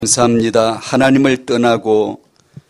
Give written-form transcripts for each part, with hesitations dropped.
감사합니다. 하나님을 떠나고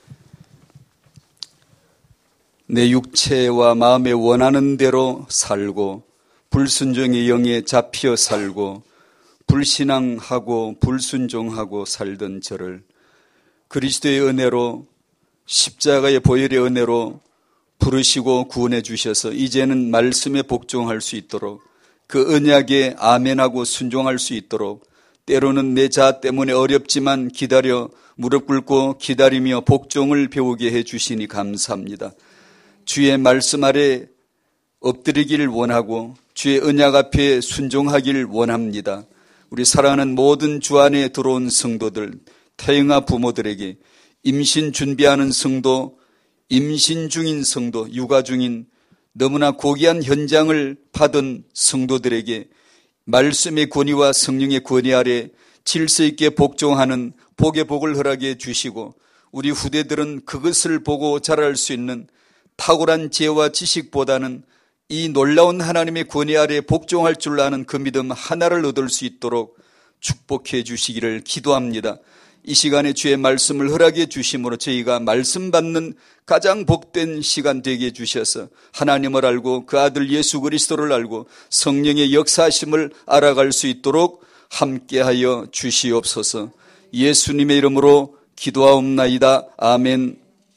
내 육체와 마음에 원하는 대로 살고 불순종의 영에 잡혀 살고 불신앙하고 불순종하고 살던 저를 그리스도의 은혜로 십자가의 보혈의 은혜로 부르시고 구원해 주셔서 이제는 말씀에 복종할 수 있도록 그 언약에 아멘하고 순종할 수 있도록 때로는 내 자아 때문에 어렵지만 기다려 무릎 꿇고 기다리며 복종을 배우게 해 주시니 감사합니다. 주의 말씀 아래 엎드리기를 원하고 주의 언약 앞에 순종하기를 원합니다. 우리 사랑하는 모든 주 안에 들어온 성도들, 태영아 부모들에게 임신 준비하는 성도, 임신 중인 성도, 육아 중인 너무나 고귀한 현장을 받은 성도들에게 말씀의 권위와 성령의 권위 아래 질서 있게 복종하는 복의 복을 허락해 주시고 우리 후대들은 그것을 보고 자랄 수 있는 탁월한 지혜와 지식보다는 이 놀라운 하나님의 권위 아래 복종할 줄 아는 그 믿음 하나를 얻을 수 있도록 축복해 주시기를 기도합니다. 이 시간에 주의 말씀을 허락해 주심으로 저희가 말씀 받는 가장 복된 시간 되게 해주셔서 하나님을 알고 그 아들 예수 그리스도를 알고 성령의 역사하심을 알아갈 수 있도록 함께하여 주시옵소서. 예수님의 이름으로 기도하옵나이다. 아멘.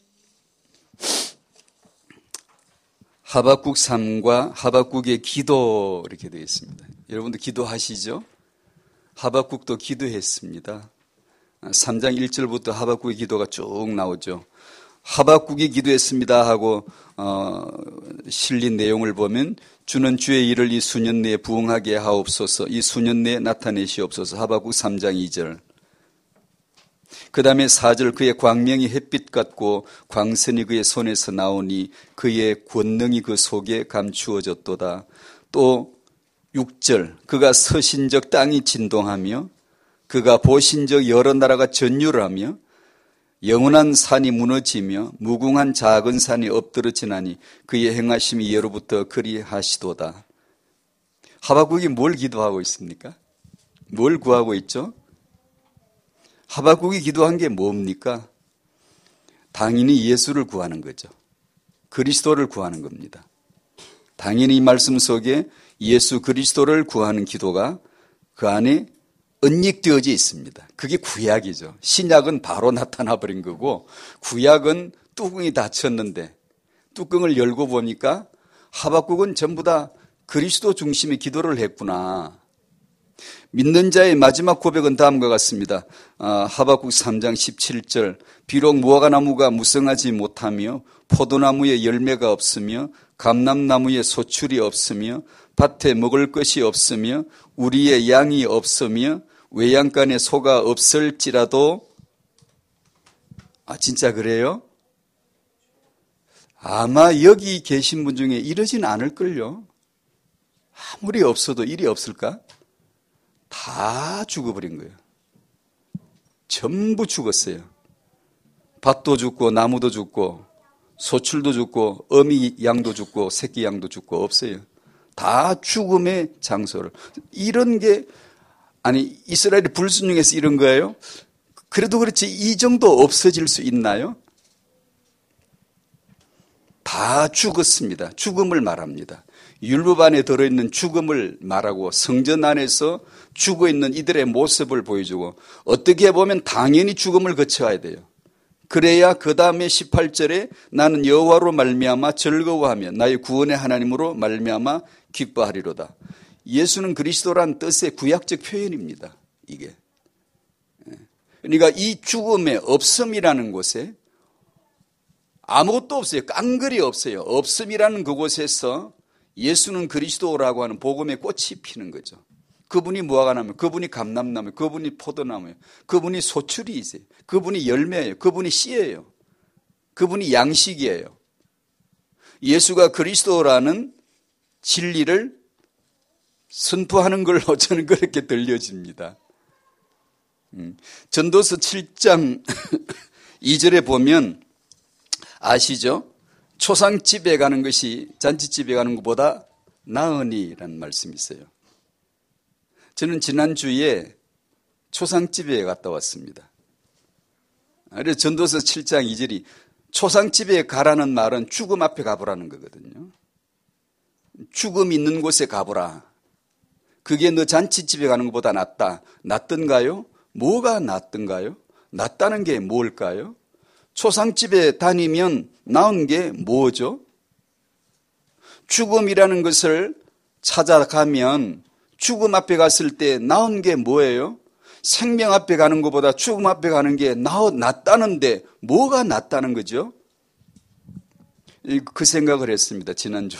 하박국 3과 하박국의 기도 이렇게 되어 있습니다. 여러분도 기도하시죠? 하박국도 기도했습니다. 3장 1절부터 하박국의 기도가 쭉 나오죠. 하박국이 기도했습니다 하고 실린 내용을 보면 주는 주의 일을 이 수년 내에 부응하게 하옵소서, 이 수년 내에 나타내시옵소서. 하박국 3장 2절. 그 다음에 4절 그의 광명이 햇빛 같고 광선이 그의 손에서 나오니 그의 권능이 그 속에 감추어졌도다. 또 6절 그가 서신적 땅이 진동하며 그가 보신적 여러 나라가 전율을 하며 영원한 산이 무너지며 무궁한 작은 산이 엎드러지나니 그의 행하심이 예로부터 그리하시도다. 하박국이 뭘 기도하고 있습니까? 뭘 구하고 있죠? 하박국이 기도한 게 뭡니까? 당연히 예수를 구하는 거죠. 그리스도를 구하는 겁니다. 당연히 이 말씀 속에 예수 그리스도를 구하는 기도가 그 안에 언익되어져 있습니다. 그게 구약이죠. 신약은 바로 나타나 버린 거고 구약은 뚜껑이 닫혔는데 뚜껑을 열고 보니까 하박국은 전부 다 그리스도 중심의 기도를 했구나. 믿는 자의 마지막 고백은 다음과 같습니다. 하박국 3장 17절 비록 무화과나무가 무성하지 못하며 포도나무에 열매가 없으며 감람나무에 소출이 없으며 밭에 먹을 것이 없으며 우리의 양이 없으며 외양간에 소가 없을지라도 진짜 그래요? 아마 여기 계신 분 중에 이러진 않을걸요. 아무리 없어도 일이 없을까? 다 죽어버린 거예요. 전부 죽었어요. 밭도 죽고 나무도 죽고 소출도 죽고 어미 양도 죽고 새끼 양도 죽고 없어요. 다 죽음의 장소를. 이런 게 이스라엘이 불순종해서 이런 거예요? 그래도 그렇지 이 정도 없어질 수 있나요? 다 죽었습니다. 죽음을 말합니다. 율법 안에 들어있는 죽음을 말하고 성전 안에서 죽어있는 이들의 모습을 보여주고 어떻게 보면 당연히 죽음을 거쳐야 돼요. 그래야 그 다음에 18절에 나는 여호와로 말미암아 즐거워하며 나의 구원의 하나님으로 말미암아 기뻐하리로다. 예수는 그리스도란 뜻의 구약적 표현입니다. 이게. 그러니까 이 죽음의 없음이라는 곳에 아무것도 없어요. 깡그리 없어요. 없음이라는 그곳에서 예수는 그리스도라고 하는 복음의 꽃이 피는 거죠. 그분이 무화과나무, 그분이 감람나무, 그분이 포도나무예요. 그분이 소출이세요. 그분이 열매예요. 그분이 씨예요. 그분이 양식이에요. 예수가 그리스도라는 진리를 선포하는 걸로 저는 그렇게 들려집니다. 전도서 7장 2절에 보면 아시죠? 초상집에 가는 것이 잔치집에 가는 것보다 나으니라는 말씀이 있어요. 저는 지난주에 초상집에 갔다 왔습니다. 그래서 전도서 7장 2절이 초상집에 가라는 말은 죽음 앞에 가보라는 거거든요. 죽음 있는 곳에 가보라. 그게 너 잔치집에 가는 것보다 낫다. 낫던가요? 뭐가 낫던가요? 낫다는 게 뭘까요? 초상집에 다니면 나은 게 뭐죠? 죽음이라는 것을 찾아가면 죽음 앞에 갔을 때 나은 게 뭐예요? 생명 앞에 가는 것보다 죽음 앞에 가는 게 낫다는데 뭐가 낫다는 거죠? 그 생각을 했습니다. 지난주.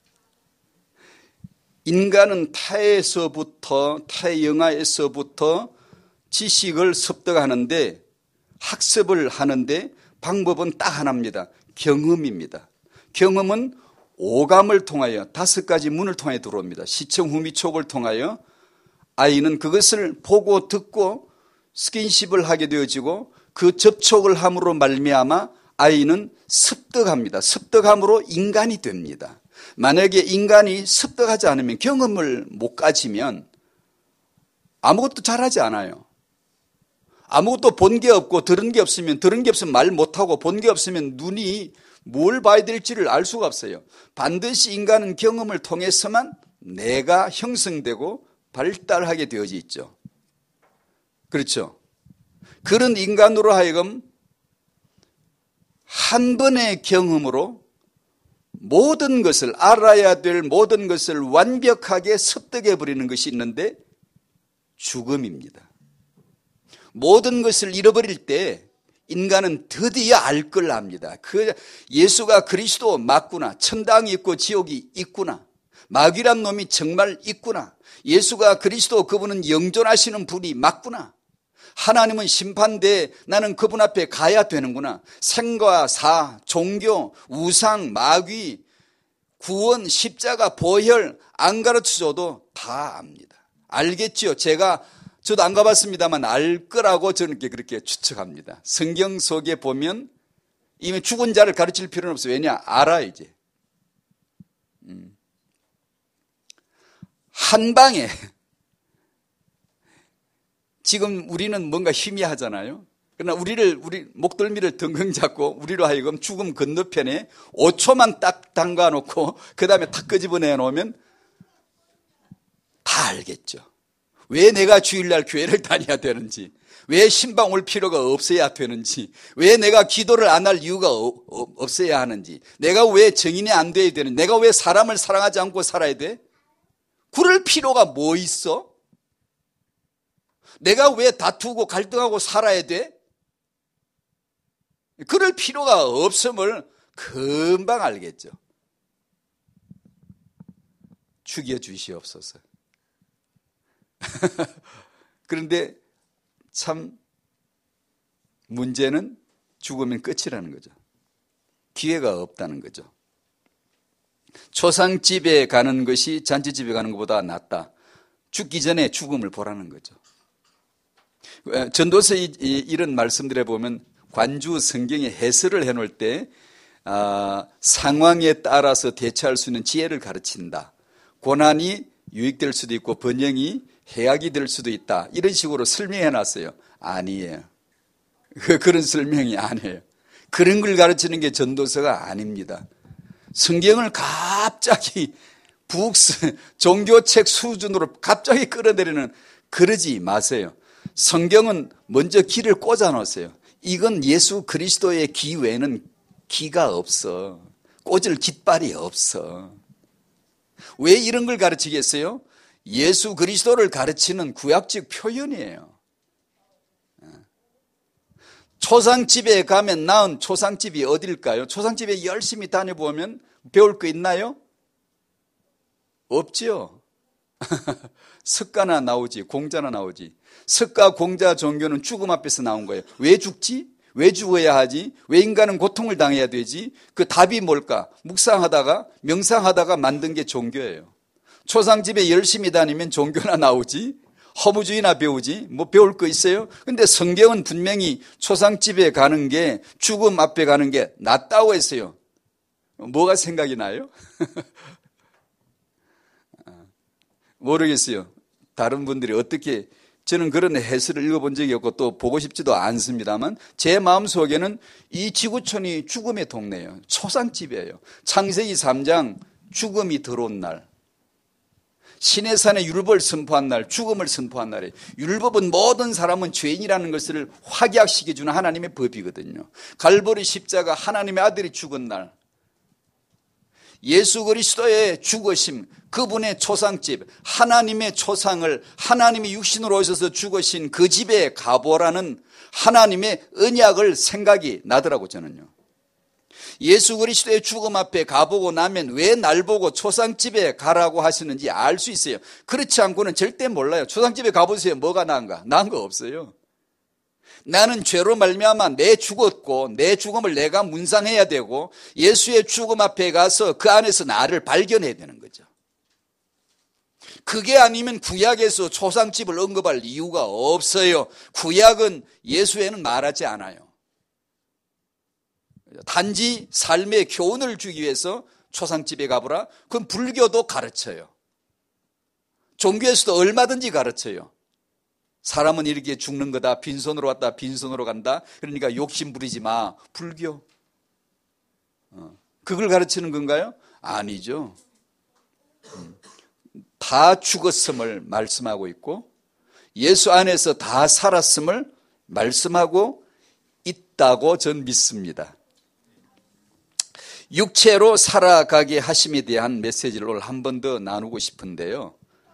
인간은 타의 영화에서부터 지식을 습득하는데 학습을 하는데 방법은 딱 하나입니다. 경험입니다. 경험은 오감을 통하여 5가지 문을 통해 들어옵니다. 시청, 후미, 촉을 통하여 아이는 그것을 보고 듣고 스킨십을 하게 되어지고 그 접촉을 함으로 말미암아 아이는 습득합니다. 습득함으로 인간이 됩니다. 만약에 인간이 습득하지 않으면 경험을 못 가지면 아무것도 잘하지 않아요. 아무것도 본 게 없고 들은 게 없으면 말 못하고 본 게 없으면 눈이 뭘 봐야 될지를 알 수가 없어요. 반드시 인간은 경험을 통해서만 내가 형성되고 발달하게 되어져 있죠. 그렇죠? 그런 인간으로 하여금 한 번의 경험으로 모든 것을 알아야 될 모든 것을 완벽하게 습득해 버리는 것이 있는데 죽음입니다. 모든 것을 잃어버릴 때 인간은 드디어 알 걸 압니다. 예수가 그리스도 맞구나. 천당이 있고 지옥이 있구나. 마귀란 놈이 정말 있구나. 예수가 그리스도 그분은 영존하시는 분이 맞구나. 하나님은 심판대에 나는 그분 앞에 가야 되는구나. 생과 사, 종교, 우상, 마귀, 구원, 십자가, 보혈 안 가르쳐줘도 다 압니다. 알겠지요? 저도 안 가봤습니다만 알 거라고 저는 그렇게 추측합니다. 성경 속에 보면 이미 죽은 자를 가르칠 필요는 없어요. 왜냐? 알아 이제. 한 방에 지금 우리는 뭔가 희미하잖아요. 그러나 우리 목덜미를 덩덩 잡고 우리로 하여금 죽음 건너편에 5초만 딱 담가놓고 그 다음에 탁 끄집어내 놓으면 다 알겠죠. 왜 내가 주일날 교회를 다녀야 되는지, 왜 신방 올 필요가 없어야 되는지, 왜 내가 기도를 안 할 이유가 없어야 하는지, 내가 왜 정인이 안 돼야 되는지, 내가 왜 사람을 사랑하지 않고 살아야 돼? 그럴 필요가 뭐 있어? 내가 왜 다투고 갈등하고 살아야 돼? 그럴 필요가 없음을 금방 알겠죠. 죽여주시옵소서. 그런데 참 문제는 죽으면 끝이라는 거죠. 기회가 없다는 거죠. 초상집에 가는 것이 잔치집에 가는 것보다 낫다. 죽기 전에 죽음을 보라는 거죠. 전도서 이런 말씀들에 보면 관주 성경에 해설을 해놓을 때 상황에 따라서 대처할 수 있는 지혜를 가르친다. 고난이 유익될 수도 있고 번영이 해악이 될 수도 있다. 이런 식으로 설명해 놨어요. 아니에요. 그런 설명이 아니에요. 그런 걸 가르치는 게 전도서가 아닙니다. 성경을 갑자기 종교책 수준으로 갑자기 끌어내리는 그러지 마세요. 성경은 먼저 길을 꽂아 놓으세요. 이건 예수 그리스도의 기 외에는 기가 없어. 꽂을 깃발이 없어. 왜 이런 걸 가르치겠어요? 예수 그리스도를 가르치는 구약적 표현이에요. 초상집에 가면 나은 초상집이 어딜까요? 초상집에 열심히 다녀보면 배울 거 있나요? 없죠. 석가나 나오지, 공자나 나오지. 석가, 공자, 종교는 죽음 앞에서 나온 거예요. 왜 죽지? 왜 죽어야 하지? 왜 인간은 고통을 당해야 되지? 그 답이 뭘까? 묵상하다가, 명상하다가 만든 게 종교예요. 초상집에 열심히 다니면 종교나 나오지, 허무주의나 배우지, 뭐 배울 거 있어요? 근데 성경은 분명히 초상집에 가는 게, 죽음 앞에 가는 게 낫다고 했어요. 뭐가 생각이 나요? 모르겠어요. 다른 분들이 어떻게 저는 그런 해설을 읽어본 적이 없고 또 보고 싶지도 않습니다만 제 마음속에는 이 지구촌이 죽음의 동네예요. 초상집이에요. 창세기 3장 죽음이 들어온 날, 시내산에 율법을 선포한 날, 죽음을 선포한 날이에요. 율법은 모든 사람은 죄인이라는 것을 확약시켜주는 하나님의 법이거든요. 갈보리 십자가 하나님의 아들이 죽은 날, 예수 그리스도의 죽으심, 그분의 초상집, 하나님의 초상을 하나님이 육신으로 오셔서 죽으신 그 집에 가보라는 하나님의 언약을 생각이 나더라고 저는요. 예수 그리스도의 죽음 앞에 가보고 나면 왜 날 보고 초상집에 가라고 하시는지 알 수 있어요. 그렇지 않고는 절대 몰라요. 초상집에 가보세요. 뭐가 나은가? 나은 거 없어요. 나는 죄로 말미암아 내 죽었고 내 죽음을 내가 문상해야 되고 예수의 죽음 앞에 가서 그 안에서 나를 발견해야 되는 거죠. 그게 아니면 구약에서 초상집을 언급할 이유가 없어요. 구약은 예수에는 말하지 않아요. 단지 삶의 교훈을 주기 위해서 초상집에 가보라. 그건 불교도 가르쳐요. 종교에서도 얼마든지 가르쳐요. 사람은 이렇게 죽는 거다. 빈손으로 왔다 빈손으로 간다. 그러니까 욕심 부리지 마. 불교. 그걸 가르치는 건가요? 아니죠. 다 죽었음을 말씀하고 있고 예수 안에서 다 살았음을 말씀하고 있다고 전 믿습니다. 육체로 살아가게 하심에 대한 메시지를 오늘 한 번 더 나누고 싶은데요.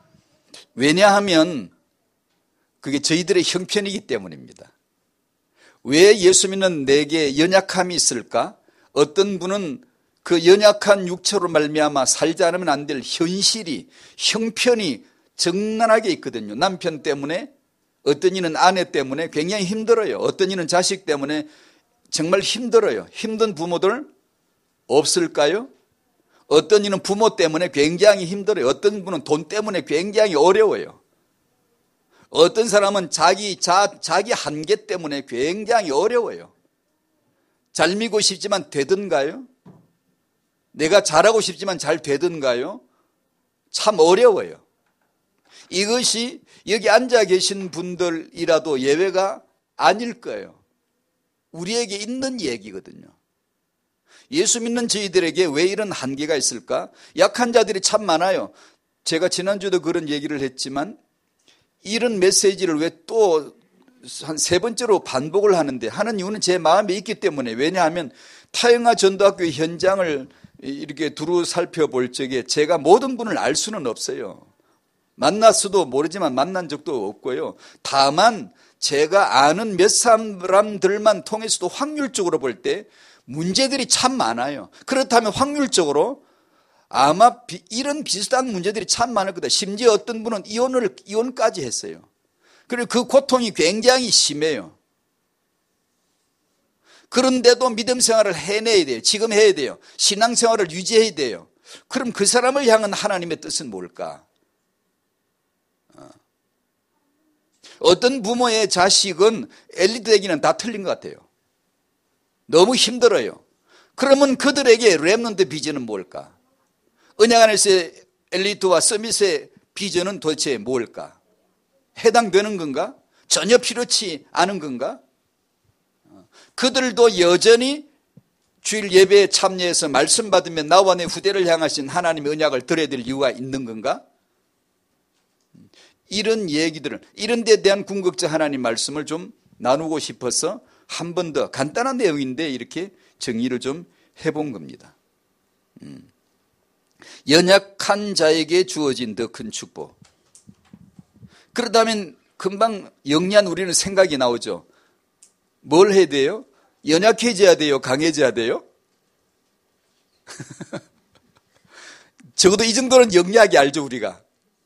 왜냐하면 그게 저희들의 형편이기 때문입니다. 왜 예수 믿는 내게 연약함이 있을까? 어떤 분은 그 연약한 육체로 말미암아 살지 않으면 안 될 현실이, 형편이 적나라하게 있거든요. 남편 때문에, 어떤 이는 아내 때문에 굉장히 힘들어요. 어떤 이는 자식 때문에 정말 힘들어요. 힘든 부모들 없을까요? 어떤 이는 부모 때문에 굉장히 힘들어요. 어떤 분은 돈 때문에 굉장히 어려워요. 어떤 사람은 자기 한계 때문에 굉장히 어려워요. 잘 믿고 싶지만 되던가요? 내가 잘하고 싶지만 잘 되던가요? 참 어려워요. 이것이 여기 앉아 계신 분들이라도 예외가 아닐 거예요. 우리에게 있는 얘기거든요. 예수 믿는 저희들에게 왜 이런 한계가 있을까? 약한 자들이 참 많아요. 제가 지난주도 그런 얘기를 했지만 이런 메시지를 왜 또 한 세 번째로 반복을 하는데 하는 이유는 제 마음에 있기 때문에 왜냐하면 타영아 전도학교 현장을 이렇게 두루 살펴볼 적에 제가 모든 분을 알 수는 없어요. 만났어도 모르지만 만난 적도 없고요. 다만 제가 아는 몇 사람들만 통해서도 확률적으로 볼 때 문제들이 참 많아요. 그렇다면 확률적으로 아마 이런 비슷한 문제들이 참 많을 거다. 심지어 어떤 분은 이혼까지 했어요. 그리고 그 고통이 굉장히 심해요. 그런데도 믿음 생활을 해내야 돼요. 지금 해야 돼요. 신앙 생활을 유지해야 돼요. 그럼 그 사람을 향한 하나님의 뜻은 뭘까? 어떤 부모의 자식은 엘리트 되기는 다 틀린 것 같아요. 너무 힘들어요. 그러면 그들에게 렘넌트 비전은 뭘까? 언약 안에서의 엘리트와 서밋의 비전은 도대체 뭘까? 해당되는 건가? 전혀 필요치 않은 건가? 그들도 여전히 주일 예배에 참여해서 말씀 받으면 나와 내 후대를 향하신 하나님의 언약을 들어야 될 이유가 있는 건가? 이런 얘기들을, 이런 데 대한 궁극적 하나님 말씀을 좀 나누고 싶어서 한 번 더 간단한 내용인데 이렇게 정리를 좀 해본 겁니다. 연약한 자에게 주어진 더 큰 축복. 그렇다면 금방 영리한 우리는 생각이 나오죠. 뭘 해야 돼요? 연약해져야 돼요? 강해져야 돼요? 적어도 이 정도는 영리하게 알죠 우리가.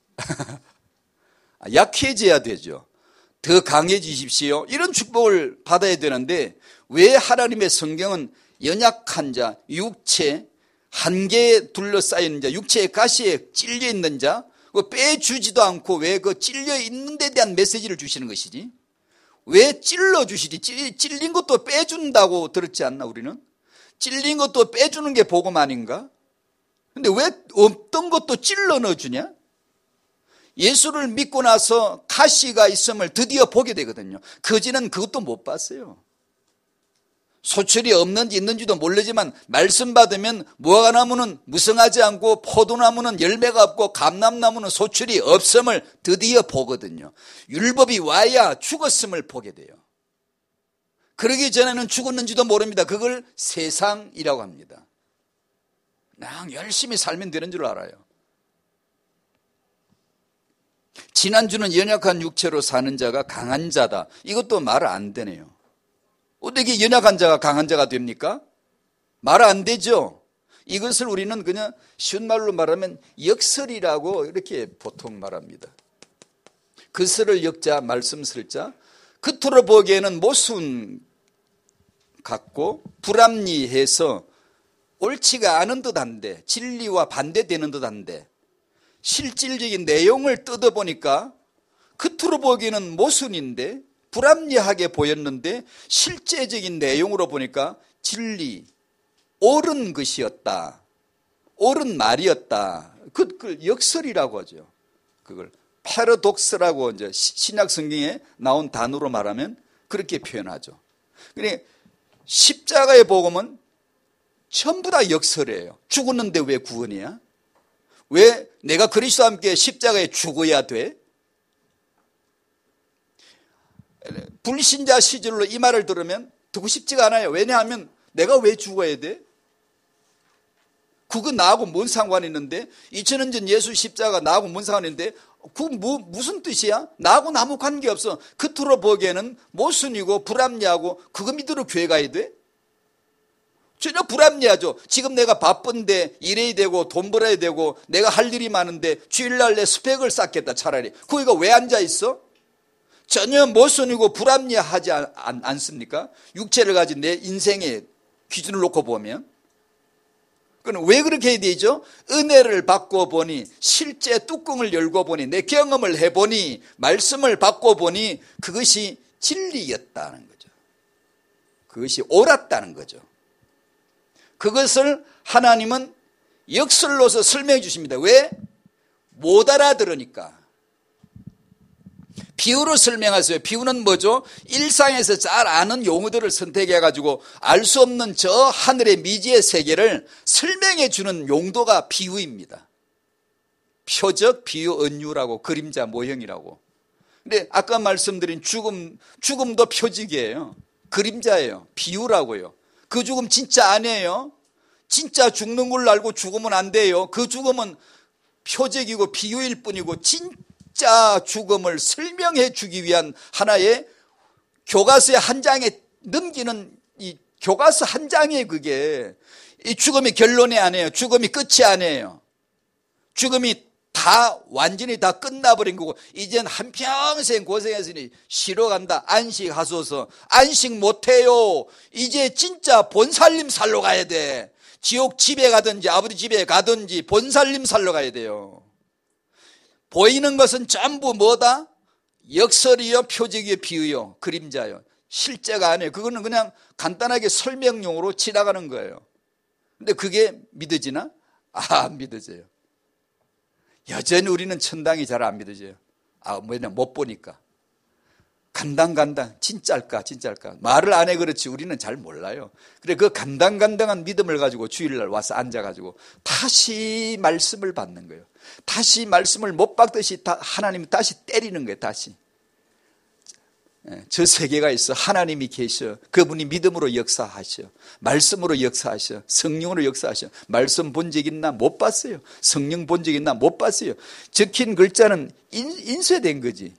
약해져야 되죠. 더 강해지십시오. 이런 축복을 받아야 되는데 왜 하나님의 성경은 연약한 자, 육체, 한계에 둘러싸이는 자, 육체의 가시에 찔려 있는 자, 빼주지도 않고 왜 그 찔려 있는 데 대한 메시지를 주시는 것이지? 왜 찔러 주시지? 찔린 것도 빼준다고 들었지 않나 우리는? 찔린 것도 빼주는 게 복음 아닌가? 근데 왜 없던 것도 찔러 넣어주냐? 예수를 믿고 나서 가시가 있음을 드디어 보게 되거든요. 거지는 그것도 못 봤어요. 소출이 없는지 있는지도 모르지만 말씀 받으면 무화과나무는 무성하지 않고 포도나무는 열매가 없고 감람나무는 소출이 없음을 드디어 보거든요. 율법이 와야 죽었음을 보게 돼요. 그러기 전에는 죽었는지도 모릅니다. 그걸 세상이라고 합니다. 그냥 열심히 살면 되는 줄 알아요. 지난주는 연약한 육체로 사는 자가 강한 자다. 이것도 말 안 되네요. 어떻게 연약한 자가 강한 자가 됩니까? 말 안 되죠. 이것을 우리는 그냥 쉬운 말로 말하면 역설이라고 이렇게 보통 말합니다. 그설을 역자, 말씀 설자. 겉으로 보기에는 모순 같고 불합리해서 옳지가 않은 듯한데, 진리와 반대되는 듯한데, 실질적인 내용을 뜯어보니까 겉으로 보기에는 모순인데 불합리하게 보였는데 실제적인 내용으로 보니까 진리, 옳은 것이었다, 옳은 말이었다. 그걸 역설이라고 하죠. 그걸 패러독스라고 이제 신약 성경에 나온 단어로 말하면 그렇게 표현하죠. 그러니까 십자가의 복음은 전부 다 역설이에요. 죽었는데 왜 구원이야? 왜 내가 그리스도와 함께 십자가에 죽어야 돼? 불신자 시절로 이 말을 들으면 듣고 싶지가 않아요. 왜냐하면 내가 왜 죽어야 돼? 그거 나하고 뭔 상관이 있는데, 2000년 전 예수 십자가 나하고 뭔 상관이 있는데, 그거 무슨 뜻이야? 나하고는 아무 관계없어. 겉으로 보기에는 모순이고 불합리하고 그거 믿으러 교회 가야 돼? 전혀 불합리하죠. 지금 내가 바쁜데 일해야 되고 돈 벌어야 되고 내가 할 일이 많은데 주일날 내 스펙을 쌓겠다 차라리. 거기가 왜 앉아있어? 전혀 모순이고 불합리하지 않습니까? 육체를 가진 내 인생의 기준을 놓고 보면. 그럼 왜 그렇게 해야 되죠? 은혜를 받고 보니, 실제 뚜껑을 열고 보니, 내 경험을 해보니, 말씀을 받고 보니 그것이 진리였다는 거죠. 그것이 옳았다는 거죠. 그것을 하나님은 역설로서 설명해 주십니다. 왜? 못 알아들으니까. 비유로 설명하세요. 비유는 뭐죠? 일상에서 잘 아는 용어들을 선택해가지고 알 수 없는 저 하늘의 미지의 세계를 설명해 주는 용도가 비유입니다. 표적, 비유, 은유라고, 그림자, 모형이라고. 근데 아까 말씀드린 죽음도 표적이에요. 그림자예요. 비유라고요. 그 죽음 진짜 아니에요. 진짜 죽는 걸로 알고 죽으면 안 돼요. 그 죽음은 표적이고 비유일 뿐이고 진짜 죽음을 설명해 주기 위한 하나의 교과서의 한 장에 넘기는 이 교과서 한 장이에요. 그게 이 죽음이 결론이 아니에요. 죽음이 끝이 아니에요. 죽음이 다 완전히 다 끝나버린 거고 이젠 한평생 고생했으니 쉬러 간다. 안식하소서. 안식 못해요. 이제 진짜 본살림 살러 가야 돼. 지옥 집에 가든지 아버지 집에 가든지 본살림 살러 가야 돼요. 보이는 것은 전부 뭐다? 역설이요, 표적이요, 비유요, 그림자요. 실제가 아니에요. 그거는 그냥 간단하게 설명용으로 지나가는 거예요. 근데 그게 믿어지나? 안 믿어져요. 여전히 우리는 천당이 잘 안 믿어져요. 못 보니까. 간당간당, 진짜일까? 말을 안 해 그렇지 우리는 잘 몰라요. 그래, 그 간당간당한 믿음을 가지고 주일날 와서 앉아가지고 다시 말씀을 받는 거예요. 다시 말씀을 못 받듯이 하나님이 다시 때리는 거예요, 다시. 저 세계가 있어. 하나님이 계셔. 그분이 믿음으로 역사하셔. 말씀으로 역사하셔. 성령으로 역사하셔. 말씀 본 적 있나? 못 봤어요. 성령 본 적 있나? 못 봤어요. 적힌 글자는 인쇄된 거지.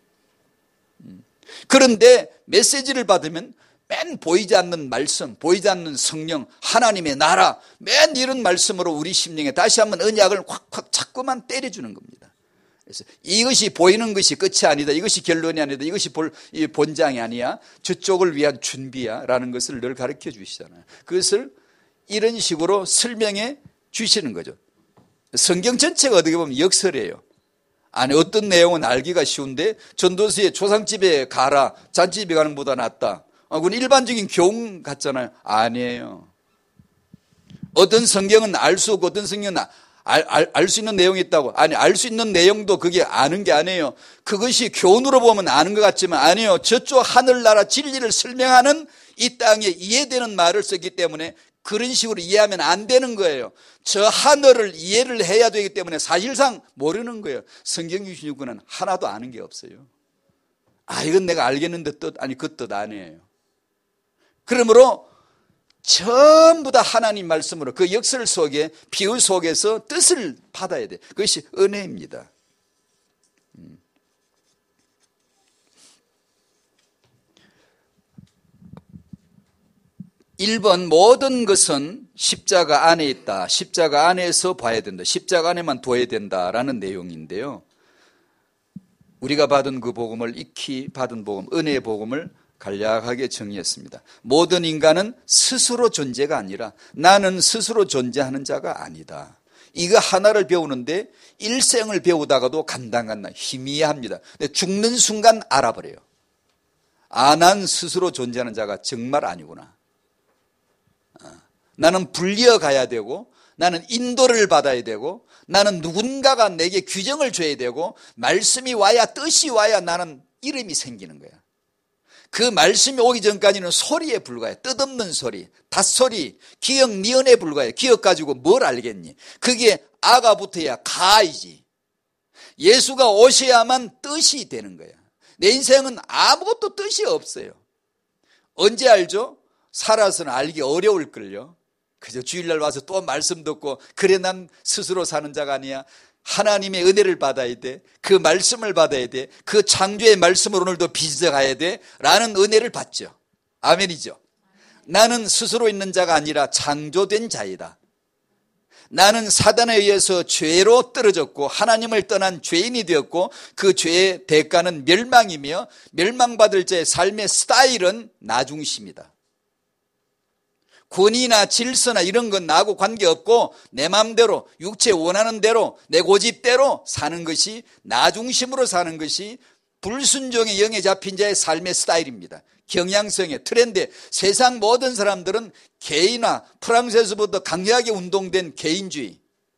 그런데 메시지를 받으면 맨 보이지 않는 말씀, 보이지 않는 성령, 하나님의 나라, 맨 이런 말씀으로 우리 심령에 다시 한번 언약을 확확 자꾸만 때려주는 겁니다. 그래서 이것이 보이는 것이 끝이 아니다. 이것이 결론이 아니다. 이것이 본장이 아니야. 저쪽을 위한 준비야. 라는 것을 늘 가르쳐 주시잖아요. 그것을 이런 식으로 설명해 주시는 거죠. 성경 전체가 어떻게 보면 역설이에요. 안에 어떤 내용은 알기가 쉬운데 전도서에 조상집에 가라, 잔집에 가는 것보다 낫다. 그건 일반적인 교훈 같잖아요. 아니에요. 어떤 성경은 알 수 없고 어떤 성경은 알 수 있는 내용이 있다고. 아니, 알 수 있는 내용도 그게 아는 게 아니에요. 그것이 교훈으로 보면 아는 것 같지만 아니에요. 저쪽 하늘나라 진리를 설명하는 이 땅에 이해되는 말을 썼기 때문에 그런 식으로 이해하면 안 되는 거예요. 저 하늘을 이해를 해야 되기 때문에 사실상 모르는 거예요. 성경 66권은 하나도 아는 게 없어요. 아, 이건 내가 알겠는데 뜻, 아니, 그 뜻 아니에요. 그러므로 전부 다 하나님 말씀으로 그 역설 속에 비유 속에서 뜻을 받아야 돼. 그것이 은혜입니다. 1번 모든 것은 십자가 안에 있다. 십자가 안에서 봐야 된다. 십자가 안에만 둬야 된다라는 내용인데요. 우리가 받은 그 복음을 익히 받은 복음, 은혜의 복음을 간략하게 정의했습니다. 모든 인간은 스스로 존재가 아니라 나는 스스로 존재하는 자가 아니다. 이거 하나를 배우는데 일생을 배우다가도 간당간당 희미합니다. 근데 죽는 순간 알아버려요. 아, 난 스스로 존재하는 자가 정말 아니구나. 나는 불리어 가야 되고 나는 인도를 받아야 되고 나는 누군가가 내게 규정을 줘야 되고 말씀이 와야 뜻이 와야 나는 이름이 생기는 거야. 그 말씀이 오기 전까지는 소리에 불과해. 뜻없는 소리, 닷소리, 기억 니은에 불과해. 기억 가지고 뭘 알겠니? 그게 아가 붙어야 가이지. 예수가 오셔야만 뜻이 되는 거야. 내 인생은 아무것도 뜻이 없어요. 언제 알죠? 살아서는 알기 어려울걸요. 그저 주일날 와서 또 말씀 듣고 그래 난 스스로 사는 자가 아니야. 하나님의 은혜를 받아야 돼. 그 말씀을 받아야 돼. 그 창조의 말씀을 오늘도 빚어가야 돼. 라는 은혜를 받죠. 아멘이죠. 나는 스스로 있는 자가 아니라 창조된 자이다. 나는 사단에 의해서 죄로 떨어졌고 하나님을 떠난 죄인이 되었고 그 죄의 대가는 멸망이며 멸망받을 자의 삶의 스타일은 나 중심이다. 권위나 질서나 이런 건 나하고 관계없고 내 마음대로 육체 원하는 대로 내 고집대로 사는 것이 나 중심으로 사는 것이 불순종의 영에 잡힌 자의 삶의 스타일입니다. 경향성의 트렌드. 세상 모든 사람들은 개인화, 프랑스에서부터 강력하게 운동된 개인주의,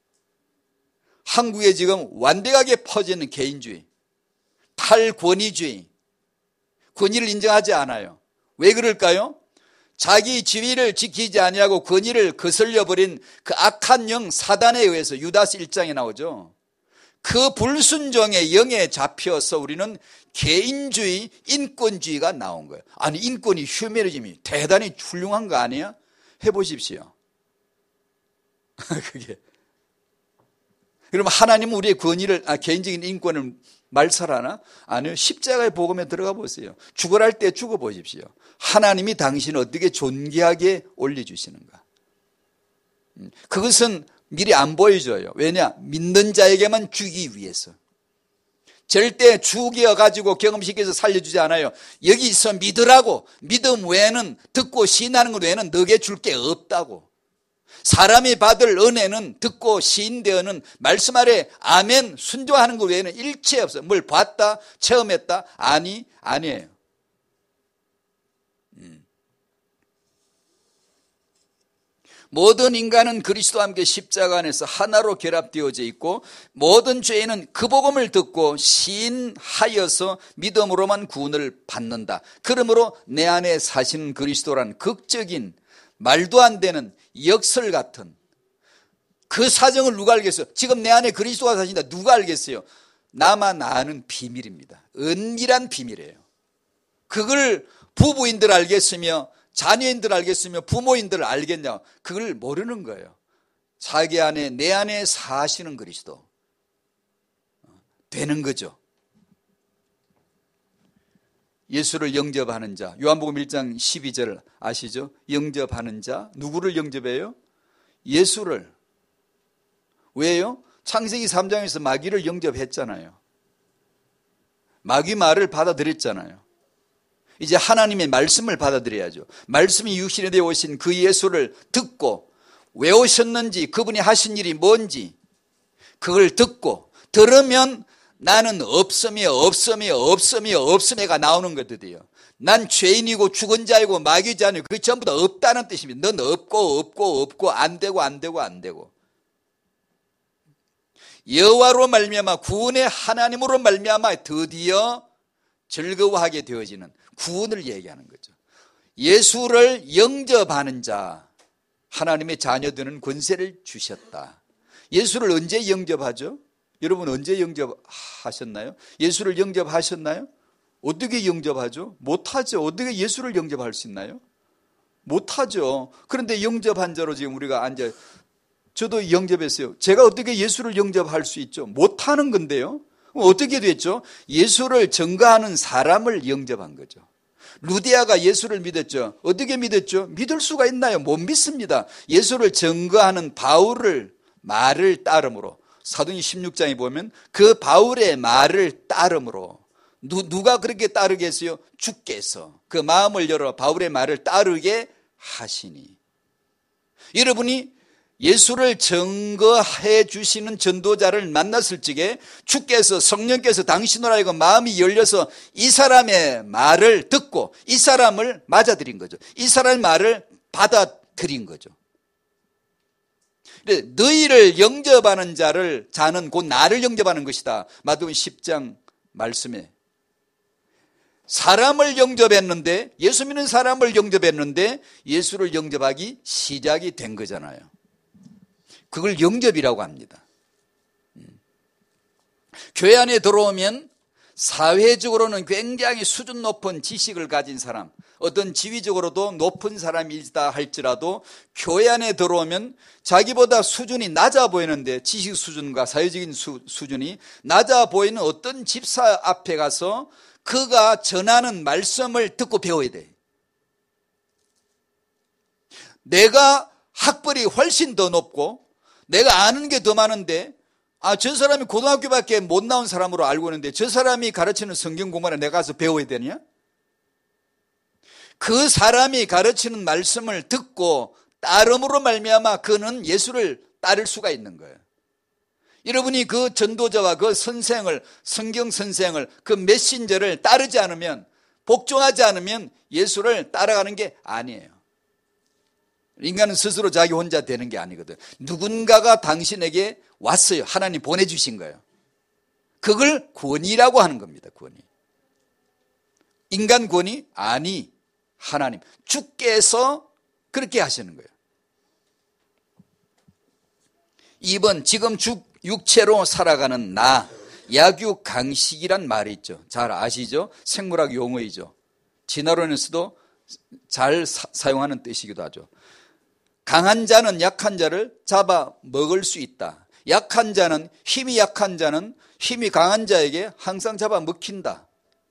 한국에 지금 완벽하게 퍼지는 개인주의, 탈권위주의, 권위를 인정하지 않아요. 왜 그럴까요? 자기 지위를 지키지 아니하고 권위를 거슬려버린 그 악한 영 사단에 의해서 유다서 1장에 나오죠. 그 불순종의 영에 잡혀서 우리는 개인주의, 인권주의가 나온 거예요. 아니 인권이 휴머니즘이 대단히 훌륭한 거 아니야? 해보십시오. 그게. 그러면 하나님은 우리의 권위를, 개인적인 인권을 말살하나? 아니요. 십자가의 복음에 들어가 보세요. 죽어라 할 때 죽어보십시오. 하나님이 당신을 어떻게 존귀하게 올려주시는가. 그것은 미리 안 보여줘요. 왜냐? 믿는 자에게만 주기 위해서. 절대 죽여가지고 경험시켜서 살려주지 않아요. 여기 있어 믿으라고. 믿음 외에는, 듣고 시인하는 것 외에는 너에게 줄 게 없다고. 사람이 받을 은혜는 듣고 시인되어는 말씀 아래 아멘 순종하는 것 외에는 일체 없어요. 뭘 봤다, 체험했다? 아니에요. 모든 인간은 그리스도와 함께 십자가 안에서 하나로 결합되어져 있고 모든 죄인은 그 복음을 듣고 시인하여서 믿음으로만 구원을 받는다. 그러므로 내 안에 사시는 그리스도란 극적인 말도 안 되는 역설 같은 그 사정을 누가 알겠어요? 지금 내 안에 그리스도가 사신다. 누가 알겠어요? 나만 아는 비밀입니다. 은밀한 비밀이에요. 그걸 부부인들 알겠으며 자녀인들 알겠으며 부모인들 알겠냐? 그걸 모르는 거예요. 자기 안에 내 안에 사시는 그리스도 되는 거죠. 예수를 영접하는 자, 요한복음 1장 12절 아시죠? 영접하는 자, 누구를 영접해요? 예수를. 왜요? 창세기 3장에서 마귀를 영접했잖아요. 마귀 말을 받아들였잖아요. 이제 하나님의 말씀을 받아들여야죠. 말씀이 육신에 되어 오신 그 예수를 듣고 왜 오셨는지, 그분이 하신 일이 뭔지 그걸 듣고 들으면 나는 없음이가 나오는 것들이에요. 난 죄인이고 죽은 자이고 마귀자이고 그게 전부 다 없다는 뜻입니다. 넌 없고 안 되고. 여호와로 말미암아 구원의 하나님으로 말미암아 드디어 즐거워하게 되어지는 구원을 얘기하는 거죠. 예수를 영접하는 자, 하나님의 자녀들은 권세를 주셨다. 예수를 언제 영접하죠? 여러분 언제 영접하셨나요? 예수를 영접하셨나요? 어떻게 영접하죠? 못하죠. 어떻게 예수를 영접할 수 있나요? 못하죠. 그런데 영접한 자로 지금 우리가 앉아, 저도 영접했어요. 제가 어떻게 예수를 영접할 수 있죠? 못하는 건데요. 어떻게 됐죠? 예수를 증거하는 사람을 영접한 거죠. 루디아가 예수를 믿었죠. 어떻게 믿었죠? 믿을 수가 있나요? 못 믿습니다. 예수를 증거하는 바울을 말을 따름으로, 사도행전 16장에 보면 그 바울의 말을 따름으로, 누가 그렇게 따르게 했어요? 주께서 그 마음을 열어 바울의 말을 따르게 하시니. 여러분이 예수를 증거해 주시는 전도자를 만났을 적에 주께서, 성령께서 당신으로 하여금 마음이 열려서 이 사람의 말을 듣고 이 사람을 맞아들인 거죠. 이 사람의 말을 받아들인 거죠. 너희를 영접하는 자는 곧 나를 영접하는 것이다. 마태복음 10장 말씀에 사람을 영접했는데, 예수 믿는 사람을 영접했는데 예수를 영접하기 시작이 된 거잖아요. 그걸 영접이라고 합니다. 교회 안에 들어오면 사회적으로는 굉장히 수준 높은 지식을 가진 사람, 어떤 지위적으로도 높은 사람이다 할지라도 교회 안에 들어오면 자기보다 수준이 낮아 보이는데, 지식 수준과 사회적인 수준이 낮아 보이는 어떤 집사 앞에 가서 그가 전하는 말씀을 듣고 배워야 돼. 내가 학벌이 훨씬 더 높고 내가 아는 게 더 많은데, 저 사람이 고등학교밖에 못 나온 사람으로 알고 있는데 저 사람이 가르치는 성경 공부를 내가 가서 배워야 되냐? 그 사람이 가르치는 말씀을 듣고 따름으로 말미암아 그는 예수를 따를 수가 있는 거예요. 여러분이 그 전도자와 그 선생을, 성경 선생을, 그 메신저를 따르지 않으면, 복종하지 않으면 예수를 따라가는 게 아니에요. 인간은 스스로 자기 혼자 되는 게 아니거든. 누군가가 당신에게 왔어요. 하나님 보내주신 거예요. 그걸 권위라고 하는 겁니다. 권위. 인간 권위? 아니, 하나님, 주께서 그렇게 하시는 거예요. 2번, 지금 육체로 살아가는 나, 약육강식이란 말이 있죠. 잘 아시죠? 생물학 용어이죠. 진화론에서도 잘 사용하는 뜻이기도 하죠. 강한 자는 약한 자를 잡아 먹을 수 있다. 약한 자는, 힘이 약한 자는 힘이 강한 자에게 항상 잡아 먹힌다.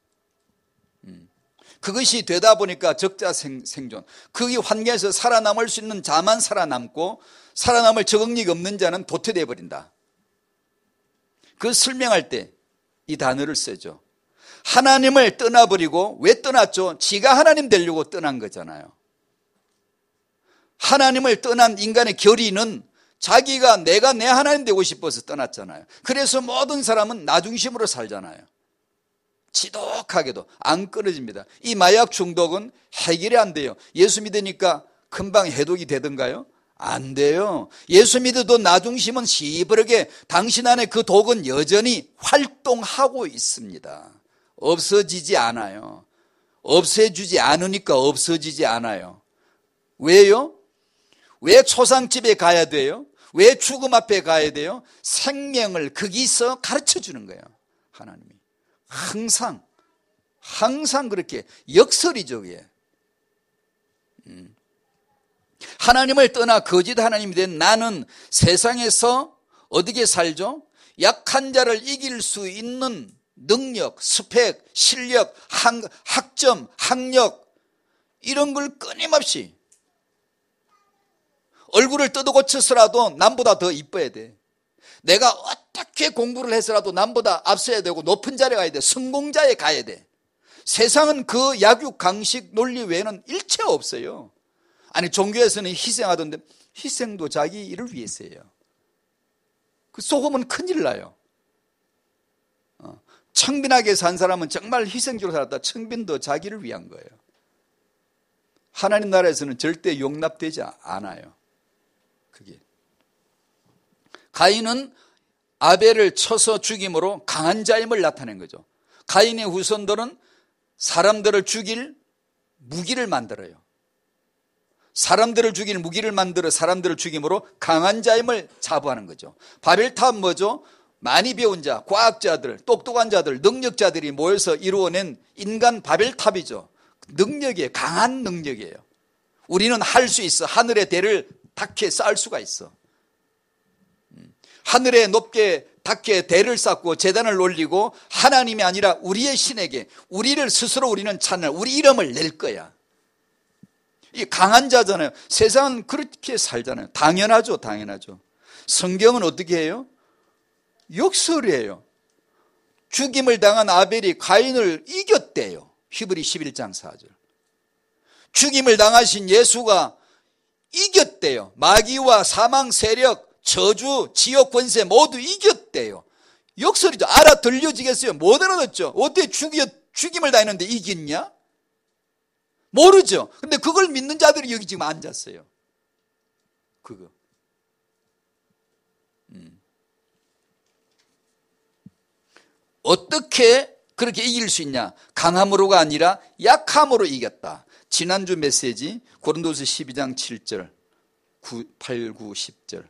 그것이 되다 보니까 적자 생존, 그 환경에서 살아남을 수 있는 자만 살아남고 살아남을 적응력이 없는 자는 도태되어 버린다. 그 설명할 때 이 단어를 쓰죠. 하나님을 떠나버리고, 왜 떠났죠? 지가 하나님 되려고 떠난 거잖아요. 하나님을 떠난 인간의 결의는 자기가, 내가 내 하나님 되고 싶어서 떠났잖아요. 그래서 모든 사람은 나 중심으로 살잖아요. 지독하게도 안 끊어집니다. 이 마약 중독은 해결이 안 돼요. 예수 믿으니까 금방 해독이 되던가요? 안 돼요. 예수 믿어도 나 중심은 시버르게 당신 안에 그 독은 여전히 활동하고 있습니다. 없어지지 않아요. 없애주지 않으니까 없어지지 않아요. 왜요? 왜 초상집에 가야 돼요? 왜 죽음 앞에 가야 돼요? 생명을 거기서 가르쳐 주는 거예요. 하나님이 항상 그렇게 역설이죠. 그게. 하나님을 떠나 거짓 하나님이 된 나는 세상에서 어떻게 살죠? 약한 자를 이길 수 있는 능력, 스펙, 실력, 학점, 학력, 이런 걸 끊임없이, 얼굴을 뜯어고쳐서라도 남보다 더 이뻐야 돼. 내가 어떻게 공부를 해서라도 남보다 앞서야 되고 높은 자리에 가야 돼. 성공자에 가야 돼. 세상은 그 약육강식 논리 외에는 일체 없어요. 아니, 종교에서는 희생하던데 희생도 자기 일을 위해서예요. 그 속으면 큰일 나요. 청빈하게 산 사람은 정말 희생적으로 살았다. 청빈도 자기를 위한 거예요. 하나님 나라에서는 절대 용납되지 않아요. 그게. 가인은 아벨을 쳐서 죽임으로 강한 자임을 나타낸 거죠. 가인의 후손들은 사람들을 죽일 무기를 만들어요. 사람들을 죽일 무기를 만들어 사람들을 죽임으로 강한 자임을 자부하는 거죠. 바벨탑 뭐죠? 많이 배운 자, 과학자들, 똑똑한 자들, 능력자들이 모여서 이루어낸 인간 바벨탑이죠. 능력이에요. 강한 능력이에요. 우리는 할 수 있어. 하늘의 대를 닿게 쌓을 수가 있어. 하늘에 높게 닿게 대를 쌓고 제단을 올리고 하나님이 아니라 우리의 신에게 우리를 스스로 우리는 찬양, 우리 이름을 낼 거야. 이 강한 자잖아요. 세상은 그렇게 살잖아요. 당연하죠. 당연하죠. 성경은 어떻게 해요? 역설이에요. 죽임을 당한 아벨이 가인을 이겼대요. 히브리 11장 4절. 죽임을 당하신 예수가 이겼대요. 마귀와 사망 세력, 저주, 지옥 권세 모두 이겼대요. 역설이죠. 알아 들려지겠어요? 못 알아듣죠. 어떻게 죽임을 당했는데 이겼냐? 모르죠. 근데 그걸 믿는 자들이 여기 지금 앉았어요. 그거. 어떻게 그렇게 이길 수 있냐? 강함으로가 아니라 약함으로 이겼다. 지난주 메시지 고린도서 12장 7절 8, 9, 10절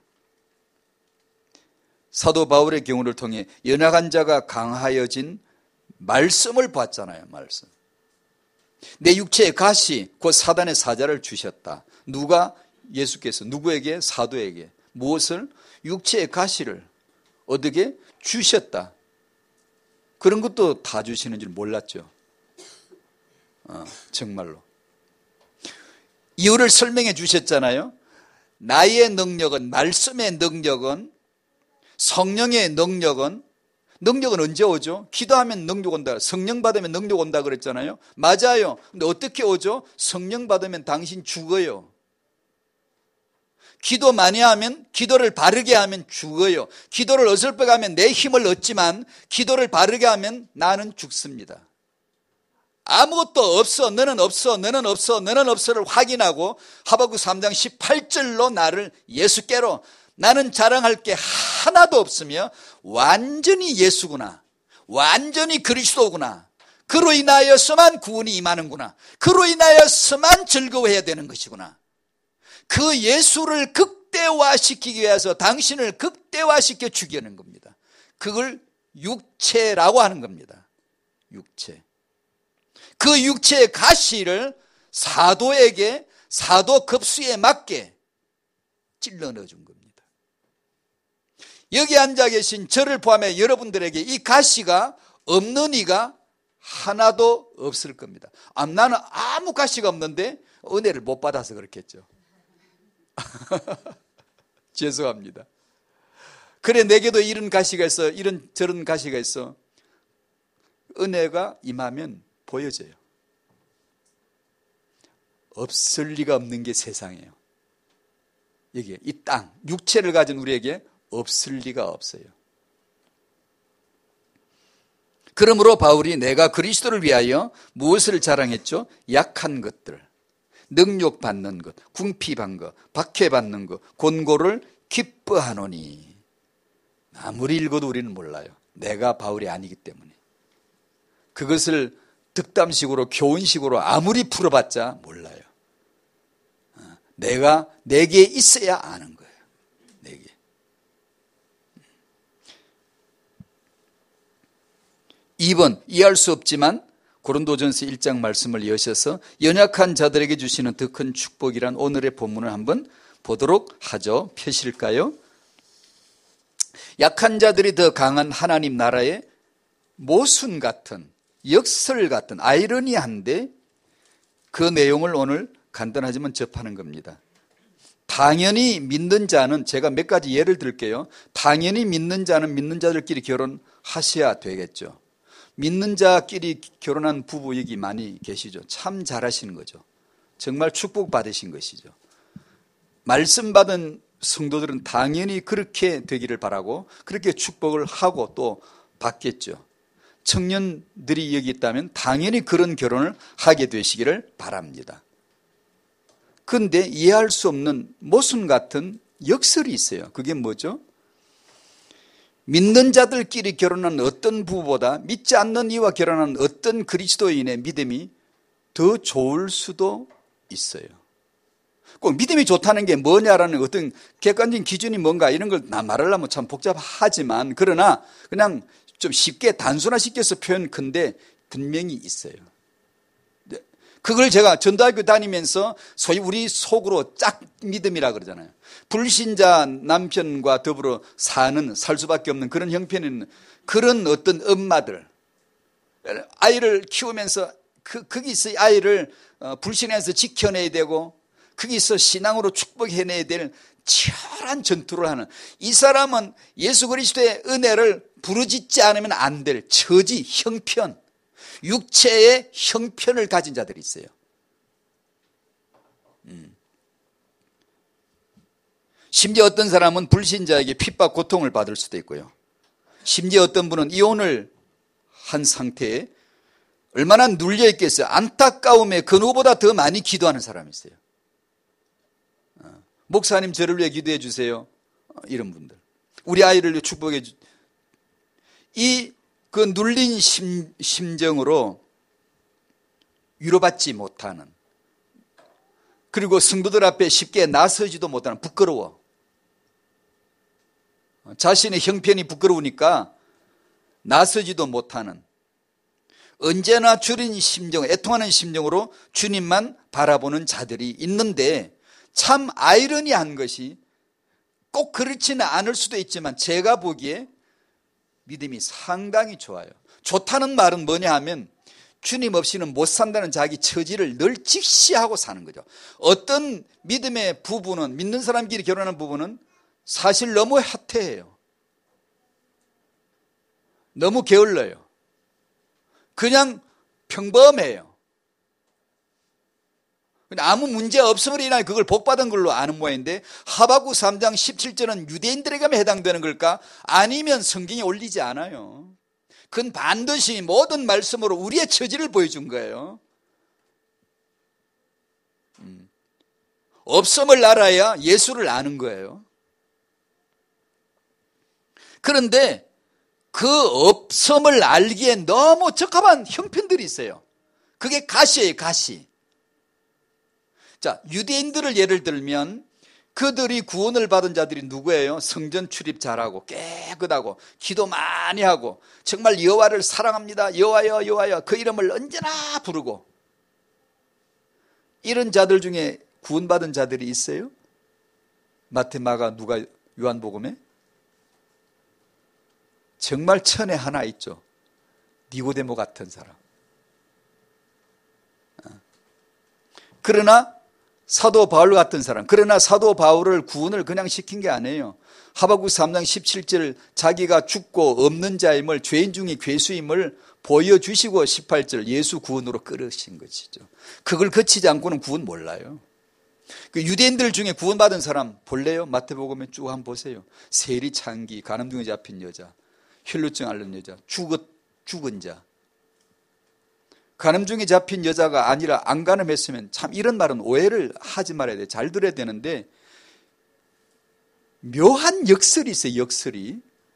사도 바울의 경우를 통해 연약한 자가 강하여진 말씀을 봤잖아요. 말씀. 내 육체의 가시 곧 사단의 사자를 주셨다. 누가? 예수께서 누구에게? 사도에게. 무엇을? 육체의 가시를 어떻게? 주셨다. 그런 것도 다 주시는 줄 몰랐죠. 정말로. 이유를 설명해 주셨잖아요. 나의 능력은, 말씀의 능력은, 성령의 능력은 언제 오죠? 기도하면 능력 온다. 성령 받으면 능력 온다 그랬잖아요. 맞아요. 근데 어떻게 오죠? 성령 받으면 당신 죽어요. 기도 많이 하면, 기도를 바르게 하면 죽어요. 기도를 어설프게 하면 내 힘을 얻지만 기도를 바르게 하면 나는 죽습니다. 아무것도 없어, 너는 없어, 너는 없어, 너는 없어를 확인하고 하박국 3장 18절로 나를 예수께로, 나는 자랑할 게 하나도 없으며 완전히 예수구나, 완전히 그리스도구나, 그로 인하여서만 구원이 임하는구나, 그로 인하여서만 즐거워해야 되는 것이구나. 그 예수를 극대화시키기 위해서 당신을 극대화시켜 주려는 겁니다. 그걸 육체라고 하는 겁니다. 육체. 그 육체의 가시를 사도에게 사도 급수에 맞게 찔러 넣어준 겁니다. 여기 앉아 계신 저를 포함해 여러분들에게 이 가시가 없는 이가 하나도 없을 겁니다. 나는 아무 가시가 없는데 은혜를 못 받아서 그렇겠죠. 죄송합니다. 그래, 내게도 이런 가시가 있어, 이런 저런 가시가 있어. 은혜가 임하면 보여져요. 없을 리가 없는 게 세상이에요. 여기 이 땅, 육체를 가진 우리에게 없을 리가 없어요. 그러므로 바울이 내가 그리스도를 위하여 무엇을 자랑했죠? 약한 것들, 능욕받는 것, 궁핍한 것, 박해받는 것, 곤고를 기뻐하노니. 아무리 읽어도 우리는 몰라요. 내가 바울이 아니기 때문에. 그것을 득담식으로 교훈식으로 아무리 풀어봤자 몰라요. 내게 있어야 아는 거예요. 내게. (2번) 이해할 수 없지만 고린도전서 1장 말씀을 여셔서 연약한 자들에게 주시는 더 큰 축복이란 오늘의 본문을 한번 보도록 하죠. 펴실까요? 약한 자들이 더 강한 하나님 나라의 모순 같은, 역설 같은, 아이러니한데 그 내용을 오늘 간단하지만 접하는 겁니다. 당연히 믿는 자는, 제가 몇 가지 예를 들게요. 당연히 믿는 자는 믿는 자들끼리 결혼하셔야 되겠죠. 믿는 자끼리 결혼한 부부 여기 많이 계시죠. 참 잘하시는 거죠. 정말 축복받으신 것이죠. 말씀 받은 성도들은 당연히 그렇게 되기를 바라고 그렇게 축복을 하고 또 받겠죠. 청년들이 여기 있다면 당연히 그런 결혼을 하게 되시기를 바랍니다. 그런데 이해할 수 없는 모순 같은 역설이 있어요. 그게 뭐죠? 믿는 자들끼리 결혼한 어떤 부부보다 믿지 않는 이와 결혼한 어떤 그리스도인의 믿음이 더 좋을 수도 있어요. 꼭 믿음이 좋다는 게 뭐냐라는 어떤 객관적인 기준이 뭔가 이런 걸 나 말하려면 참 복잡하지만, 그러나 그냥 좀 쉽게 단순화시켜서 표현 큰데 분명히 있어요. 그걸 제가 전도학교 다니면서 소위 우리 속으로 짝 믿음이라 그러잖아요. 불신자 남편과 더불어 살 수밖에 없는 그런 형편인 그런 어떤 엄마들, 아이를 키우면서 거기서 아이를 불신에서 지켜내야 되고 거기서 신앙으로 축복해내야 될 치열한 전투를 하는, 이 사람은 예수 그리스도의 은혜를 부르짖지 않으면 안 될 처지, 형편, 육체의 형편을 가진 자들이 있어요. 심지어 어떤 사람은 불신자에게 핍박, 고통을 받을 수도 있고요. 심지어 어떤 분은 이혼을 한 상태에 얼마나 눌려 있겠어요. 안타까움에 그 누구보다 더 많이 기도하는 사람이 있어요. 목사님 저를 위해 기도해 주세요. 이런 분들. 우리 아이를 축복해 주. 그 눌린 심정으로 위로받지 못하는, 그리고 성도들 앞에 쉽게 나서지도 못하는, 부끄러워. 자신의 형편이 부끄러우니까 나서지도 못하는, 언제나 줄인 심정, 애통하는 심정으로 주님만 바라보는 자들이 있는데, 참 아이러니한 것이 꼭 그렇지는 않을 수도 있지만 제가 보기에 믿음이 상당히 좋아요. 좋다는 말은 뭐냐 하면 주님 없이는 못 산다는 자기 처지를 늘 직시하고 사는 거죠. 어떤 믿음의 부부는, 믿는 사람끼리 결혼하는 부부는 사실 너무 핫해요. 너무 게을러요. 그냥 평범해요. 아무 문제 없음으로 인하여 그걸 복받은 걸로 아는 모양인데, 하박국 3장 17절은 유대인들에게만 해당되는 걸까? 아니면 성경에 올리지 않아요. 그건 반드시 모든 말씀으로 우리의 처지를 보여준 거예요. 없음을 알아야 예수를 아는 거예요. 그런데 그 없음을 알기에 너무 적합한 형편들이 있어요. 그게 가시예요, 가시. 자, 유대인들을 예를 들면 그들이 구원을 받은 자들이 누구예요? 성전 출입 잘하고 깨끗하고 기도 많이 하고 정말 여호와를 사랑합니다. 여호와여 여호와여 그 이름을 언제나 부르고, 이런 자들 중에 구원받은 자들이 있어요? 마태, 마가, 누가, 요한복음에? 정말 천에 하나 있죠. 니고데모 같은 사람. 그러나 사도 바울 같은 사람, 그러나 사도 바울을 구원을 그냥 시킨 게 아니에요. 하박국 3장 17절 자기가 죽고 없는 자임을, 죄인 중에 괴수임을 보여주시고 18절 예수 구원으로 끌으신 것이죠. 그걸 거치지 않고는 구원 몰라요. 그 유대인들 중에 구원받은 사람 볼래요? 마태복음에 쭉 한번 보세요. 세리 창기, 간음중에 잡힌 여자, 혈루증 앓는 여자, 죽은 자. 간음중에 잡힌 여자가 아니라 안 간음했으면, 참 이런 말은 오해를 하지 말아야 돼. 잘 들어야 되는데 묘한 역설이 있어요. 역설이.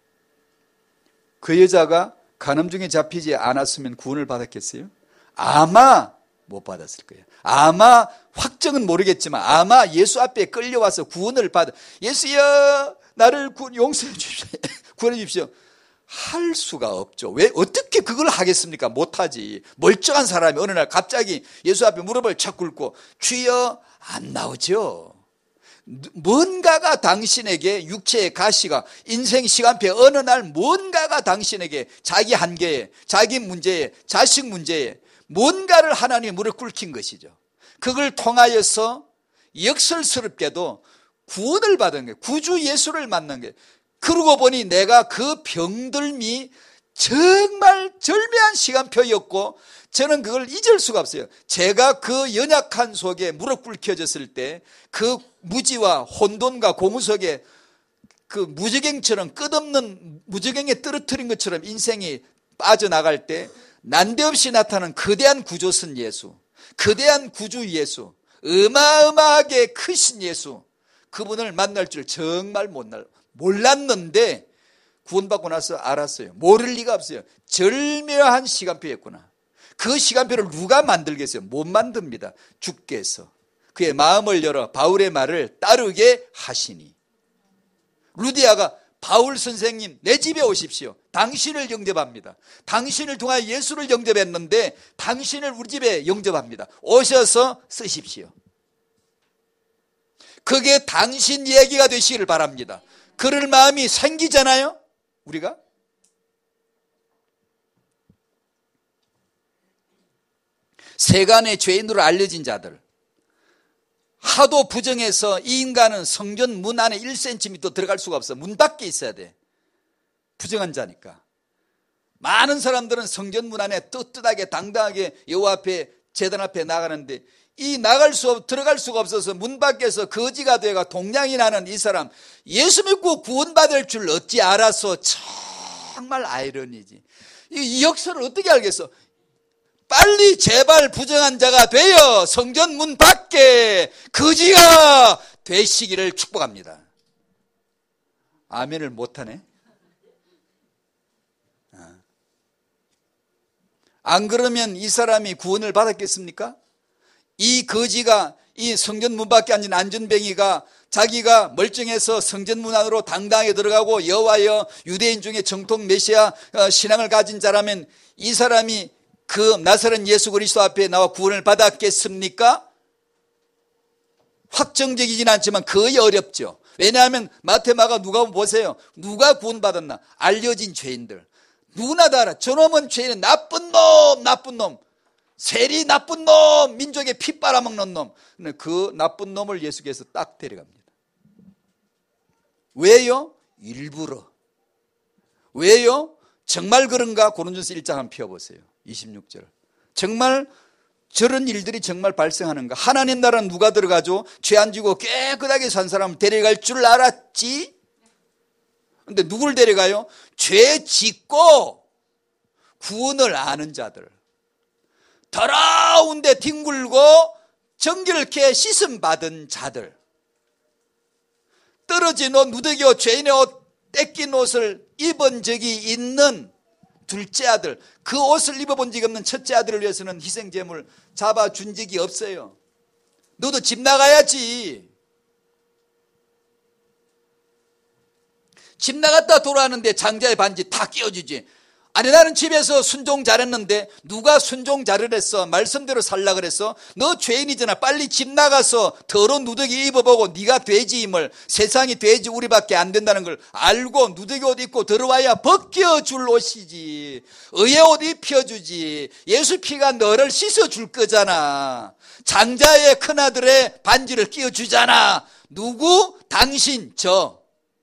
그 여자가 간음중에 잡히지 않았으면 구원을 받았겠어요? 아마 못 받았을 거예요. 아마, 확정은 모르겠지만 아마 예수 앞에 끌려와서 구원을 받아, 예수여 나를 용서해 주십시오, 구원해 주십시오 할 수가 없죠. 왜? 어떻게 그걸 하겠습니까? 못하지. 멀쩡한 사람이 어느 날 갑자기 예수 앞에 무릎을 착 꿇고 주여, 안 나오죠. 뭔가가 당신에게, 육체의 가시가, 인생 시간표에 어느 날 뭔가가 당신에게 자기 한계에, 자기 문제에, 자식 문제에 뭔가를 하나님의 무릎 꿇힌 것이죠. 그걸 통하여서 역설스럽게도 구원을 받은 거예요. 구주 예수를 만난 거예요. 그러고 보니 내가 그 병들미 정말 절묘한 시간표였고 저는 그걸 잊을 수가 없어요. 제가 그 연약한 속에 무릎 꿇혀졌을 때 그 무지와 혼돈과 공허 속에 그 무저갱처럼, 끝없는 무저갱에 떨어뜨린 것처럼 인생이 빠져나갈 때 난데없이 나타난 거대한 구조선 예수, 거대한 구주 예수, 어마어마하게 크신 예수, 그분을 만날 줄 정말 몰랐는데 구원받고 나서 알았어요. 모를 리가 없어요. 절묘한 시간표였구나. 그 시간표를 누가 만들겠어요? 못 만듭니다. 주께서 그의 마음을 열어 바울의 말을 따르게 하시니. 루디아가 바울 선생님 내 집에 오십시오. 당신을 영접합니다. 당신을 통하여 예수를 영접했는데 당신을 우리 집에 영접합니다. 오셔서 쓰십시오. 그게 당신 얘기가 되시기를 바랍니다. 그럴 마음이 생기잖아요, 우리가. 세간의 죄인으로 알려진 자들, 하도 부정해서 이 인간은 성전 문 안에 1cm 들어갈 수가 없어. 문 밖에 있어야 돼. 부정한 자니까. 많은 사람들은 성전 문 안에 떳떳하게 당당하게 여호와 앞에 제단 앞에 나가는데 이 들어갈 수가 없어서 문 밖에서 거지가 되어가 동냥이 나는 이 사람, 예수 믿고 구원받을 줄 어찌 알았어. 정말 아이러니지. 이 역사를 어떻게 알겠어? 빨리 제발 부정한 자가 되어 성전 문 밖에 거지가 되시기를 축복합니다. 아멘을 못하네. 안 그러면 이 사람이 구원을 받았겠습니까? 이 거지가, 이 성전 문 밖에 앉은 안전뱅이가 자기가 멀쩡해서 성전 문 안으로 당당하게 들어가고 여호와여 유대인 중에 정통 메시아 신앙을 가진 자라면 이 사람이 그 나사렛 예수 그리스도 앞에 나와 구원을 받았겠습니까? 확정적이진 않지만 거의 어렵죠. 왜냐하면 마태마가 누가 보세요. 누가 구원받았나? 알려진 죄인들. 누구나 다 알아. 저놈은 죄인은 나쁜 놈. 세리 나쁜 놈. 민족에 피 빨아먹는 놈. 그 나쁜 놈을 예수께서 딱 데려갑니다. 왜요? 일부러. 왜요? 정말 그런가? 고린도전서 1장 한번 펴보세요. 26절. 정말 저런 일들이 정말 발생하는가? 하나님 나라는 누가 들어가죠? 죄 안 지고 깨끗하게 산 사람을 데려갈 줄 알았지? 근데 누굴 데려가요? 죄 짓고 구원을 아는 자들. 더러운 데 뒹굴고 정결케 씻음 받은 자들. 떨어진 옷, 누더기 옷, 죄인의 옷, 떼낀 옷을 입은 적이 있는 둘째 아들, 그 옷을 입어본 적이 없는 첫째 아들을 위해서는 희생제물 잡아준 적이 없어요. 너도 집 나가야지. 집 나갔다 돌아왔는데 장자의 반지 다 끼워주지. 아니 나는 집에서 순종 잘했는데 누가 순종 잘했어? 말씀대로 살라 그랬어? 너 죄인이잖아. 빨리 집 나가서 더러운 누더기 입어보고 네가 돼지임을, 세상이 돼지 우리밖에 안 된다는 걸 알고 누더기 옷 입고 들어와야 벗겨줄 옷이지. 의의 옷 입혀주지. 예수 피가 너를 씻어줄 거잖아. 장자의 큰아들의 반지를 끼워주잖아. 누구? 당신, 저.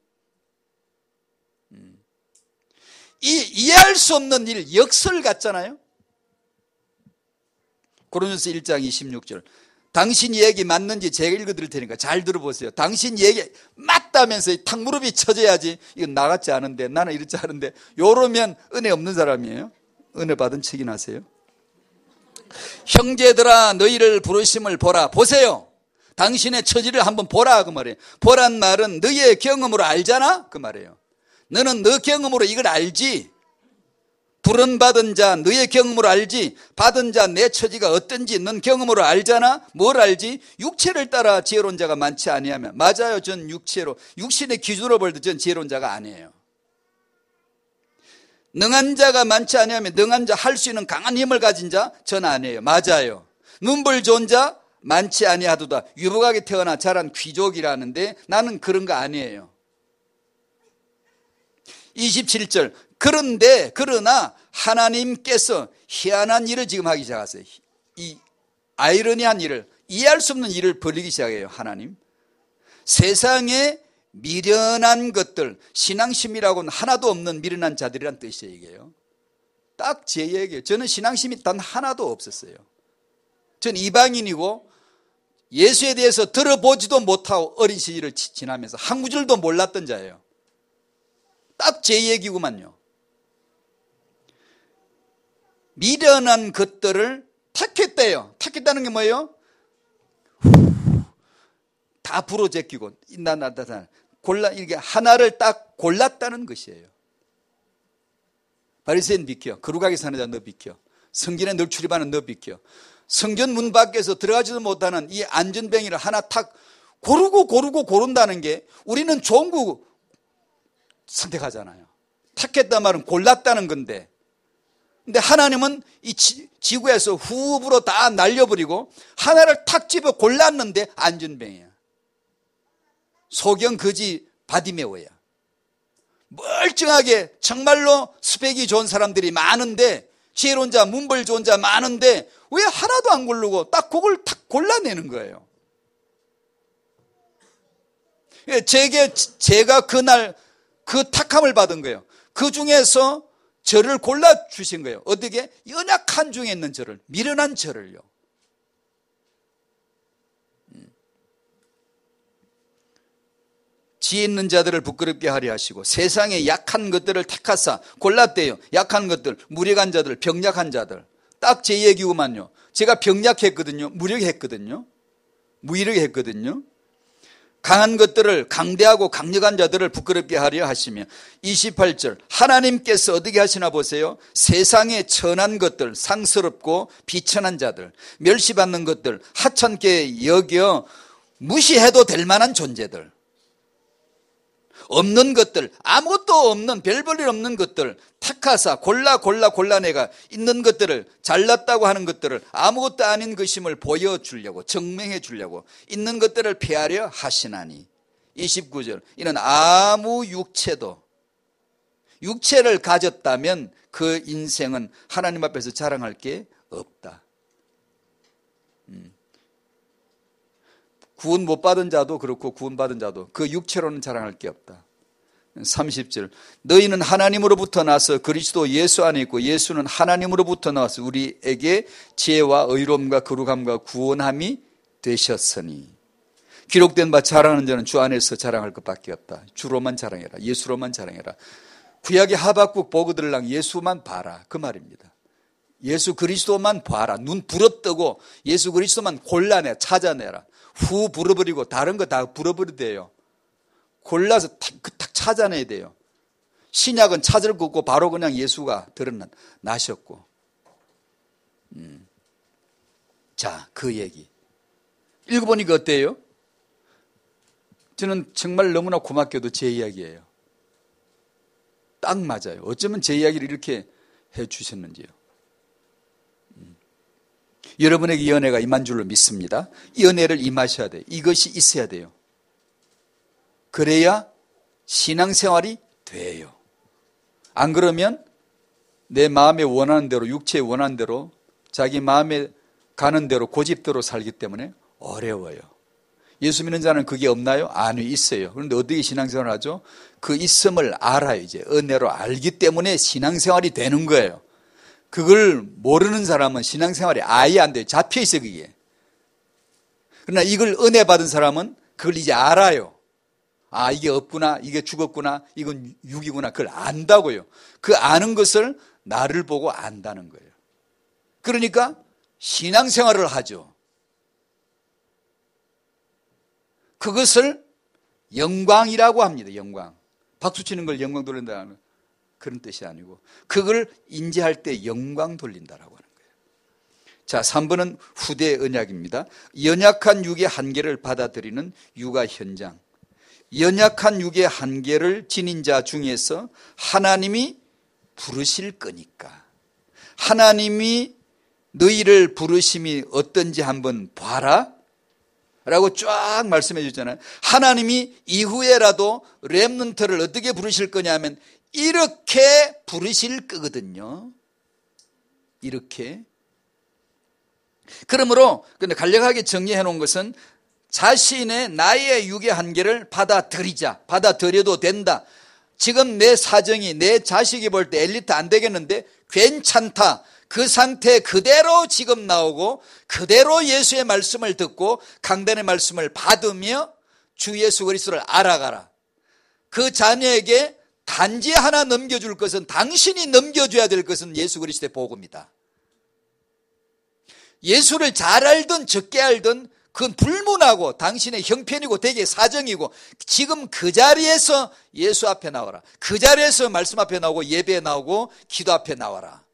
이해할 수 없는 일, 역설 같잖아요. 고린도전서 1장 26절. 당신 얘기 맞는지 제가 읽어드릴 테니까 잘 들어보세요. 당신 얘기 맞다면서 탁 무릎이 쳐져야지. 이건 나 같지 않은데, 나는 이렇지 않은데, 요러면 은혜 없는 사람이에요. 은혜 받은 척이나 하세요. 형제들아 너희를 부르심을 보라. 보세요. 당신의 처지를 한번 보라 그 말이에요. 보란 말은 너희의 경험으로 알잖아 그 말이에요. 너는 너 경험으로 이걸 알지. 부름받은 자 너의 경험으로 알지. 받은 자 내 처지가 어떤지 넌 경험으로 알잖아. 뭘 알지? 육체를 따라 지혜로운 자가 많지 아니하며. 맞아요. 전 육체로 육신의 기준으로 볼 때 전 지혜로운 자가 아니에요. 능한 자가 많지 아니하며 능한 자, 할 수 있는 강한 힘을 가진 자 전 아니에요. 맞아요. 눈볼 좋은 자 많지 아니하도다. 유복하게 태어나 자란 귀족이라는데 나는 그런 거 아니에요. 27절. 그러나 하나님께서 희한한 일을 지금 하기 시작하세요. 이 아이러니한 일을, 이해할 수 없는 일을 벌이기 시작해요. 하나님. 세상에 미련한 것들, 신앙심이라고는 하나도 없는 미련한 자들이란 뜻이에요. 이게요. 딱 제 얘기예요. 저는 신앙심이 단 하나도 없었어요. 전 이방인이고 예수에 대해서 들어보지도 못하고 어린 시절을 지나면서 한 구절도 몰랐던 자예요. 딱 제 얘기구만요. 미련한 것들을 택했대요. 택했다는 게 뭐예요? 다 부러제끼고 골라 이게 하나를 딱 골랐다는 것이에요. 바리새인 비켜. 거룩하게 사는 자 너 비켜. 성전에 늘 출입하는 너 비켜. 성전 문 밖에서 들어가지도 못하는 이 안전뱅이를 하나 탁 고른다는 게 우리는 좋은 거 선택하잖아요. 택했단 말은 골랐다는 건데, 근데 하나님은 이 지구에서 후업으로 다 날려버리고 하나를 탁 집어 골랐는데 안전뱅이야. 소경 거지 바디메오야. 멀쩡하게 정말로 스펙이 좋은 사람들이 많은데, 지혜로운 자, 문벌 좋은 자 많은데 왜 하나도 안 고르고 딱 그걸 탁 골라내는 거예요. 제가 그날 그 탁함을 받은 거예요. 그 중에서 저를 골라주신 거예요. 어떻게? 연약한 중에 있는 저를, 미련한 저를요. 지혜 있는 자들을 부끄럽게 하려 하시고 세상의 약한 것들을 택하사 골랐대요. 약한 것들, 무력한 자들, 병약한 자들. 딱 제 얘기구만요. 제가 병약했거든요. 무력했거든요. 무력했거든요. 강한 것들을, 강대하고 강력한 자들을 부끄럽게 하려 하시며 28절 하나님께서 어떻게 하시나 보세요. 세상의 천한 것들, 상스럽고 비천한 자들, 멸시받는 것들, 하찮게 여겨 무시해도 될 만한 존재들, 없는 것들, 아무것도 없는, 별 볼 일 없는 것들 택하사 골라내가 있는 것들을, 잘났다고 하는 것들을 아무것도 아닌 것임을 보여주려고, 증명해 주려고 있는 것들을 폐하려 하시나니. 29절 이는 아무 육체를 가졌다면 그 인생은 하나님 앞에서 자랑할 게 없다. 구원 못 받은 자도 그렇고 구원 받은 자도 그 육체로는 자랑할 게 없다. 30절 너희는 하나님으로부터 나서 그리스도 예수 안에 있고 예수는 하나님으로부터 나와서 우리에게 지혜와 의로움과 거룩함과 구원함이 되셨으니 기록된 바 자랑하는 자는 주 안에서 자랑할 것밖에 없다. 주로만 자랑해라. 예수로만 자랑해라. 구약의 하박국 보고들랑 예수만 봐라. 그 말입니다. 예수 그리스도만 봐라. 눈 부릅뜨고 예수 그리스도만 골라내 찾아내라. 후 불어버리고 다른 거 다 불어버리대요. 골라서 탁 찾아내야 돼요. 신약은 찾을 거 없고 바로 그냥 예수가 드러나셨고. 자, 그 얘기 읽어보니까 어때요? 저는 정말 너무나 고맙게도 제 이야기예요. 딱 맞아요. 어쩌면 제 이야기를 이렇게 해 주셨는지요. 여러분에게 이 은혜가 임한 줄로 믿습니다. 이 은혜를 임하셔야 돼요. 이것이 있어야 돼요. 그래야 신앙생활이 돼요. 안 그러면 내 마음에 원하는 대로, 육체에 원하는 대로, 자기 마음에 가는 대로 고집대로 살기 때문에 어려워요. 예수 믿는 자는 그게 없나요? 아니, 있어요. 그런데 어떻게 신앙생활을 하죠? 그 있음을 알아요. 이제 은혜로 알기 때문에 신앙생활이 되는 거예요. 그걸 모르는 사람은 신앙생활이 아예 안 돼요. 잡혀있어요, 그게. 그러나 이걸 은혜 받은 사람은 그걸 이제 알아요. 아, 이게 없구나, 이게 죽었구나, 이건 육이구나, 그걸 안다고요. 그 아는 것을 나를 보고 안다는 거예요. 그러니까 신앙생활을 하죠. 그것을 영광이라고 합니다. 영광. 박수 치는 걸 영광 돌린다는 그런 뜻이 아니고 그걸 인지할 때 영광 돌린다라고 하는 거예요. 자, 3번은 후대 언약입니다. 연약한 육의 한계를 받아들이는 육아 현장. 연약한 육의 한계를 지닌 자 중에서 하나님이 부르실 거니까 하나님이 너희를 부르심이 어떤지 한번 봐라 라고 쫙 말씀해 주잖아요. 하나님이 이후에라도 렘넌트를 어떻게 부르실 거냐면 이렇게 부르실 거거든요. 이렇게. 그러므로 근데 간략하게 정리해 놓은 것은 자신의 나의 육의 한계를 받아들여도 된다. 지금 내 사정이 내 자식이 볼 때 엘리트 안 되겠는데 괜찮다. 그 상태 그대로 지금 나오고 그대로 예수의 말씀을 듣고 강단의 말씀을 받으며 주 예수 그리스도를 알아가라. 그 자녀에게 단지 하나 넘겨줄 것은 당신이 넘겨줘야 될 것은 예수 그리스도의 복음이다. 예수를 잘 알든 적게 알든 그건 불문하고 당신의 형편이고 대개 사정이고 지금 그 자리에서 예수 앞에 나와라. 그 자리에서 말씀 앞에 나오고 예배에 나오고 기도 앞에 나와라.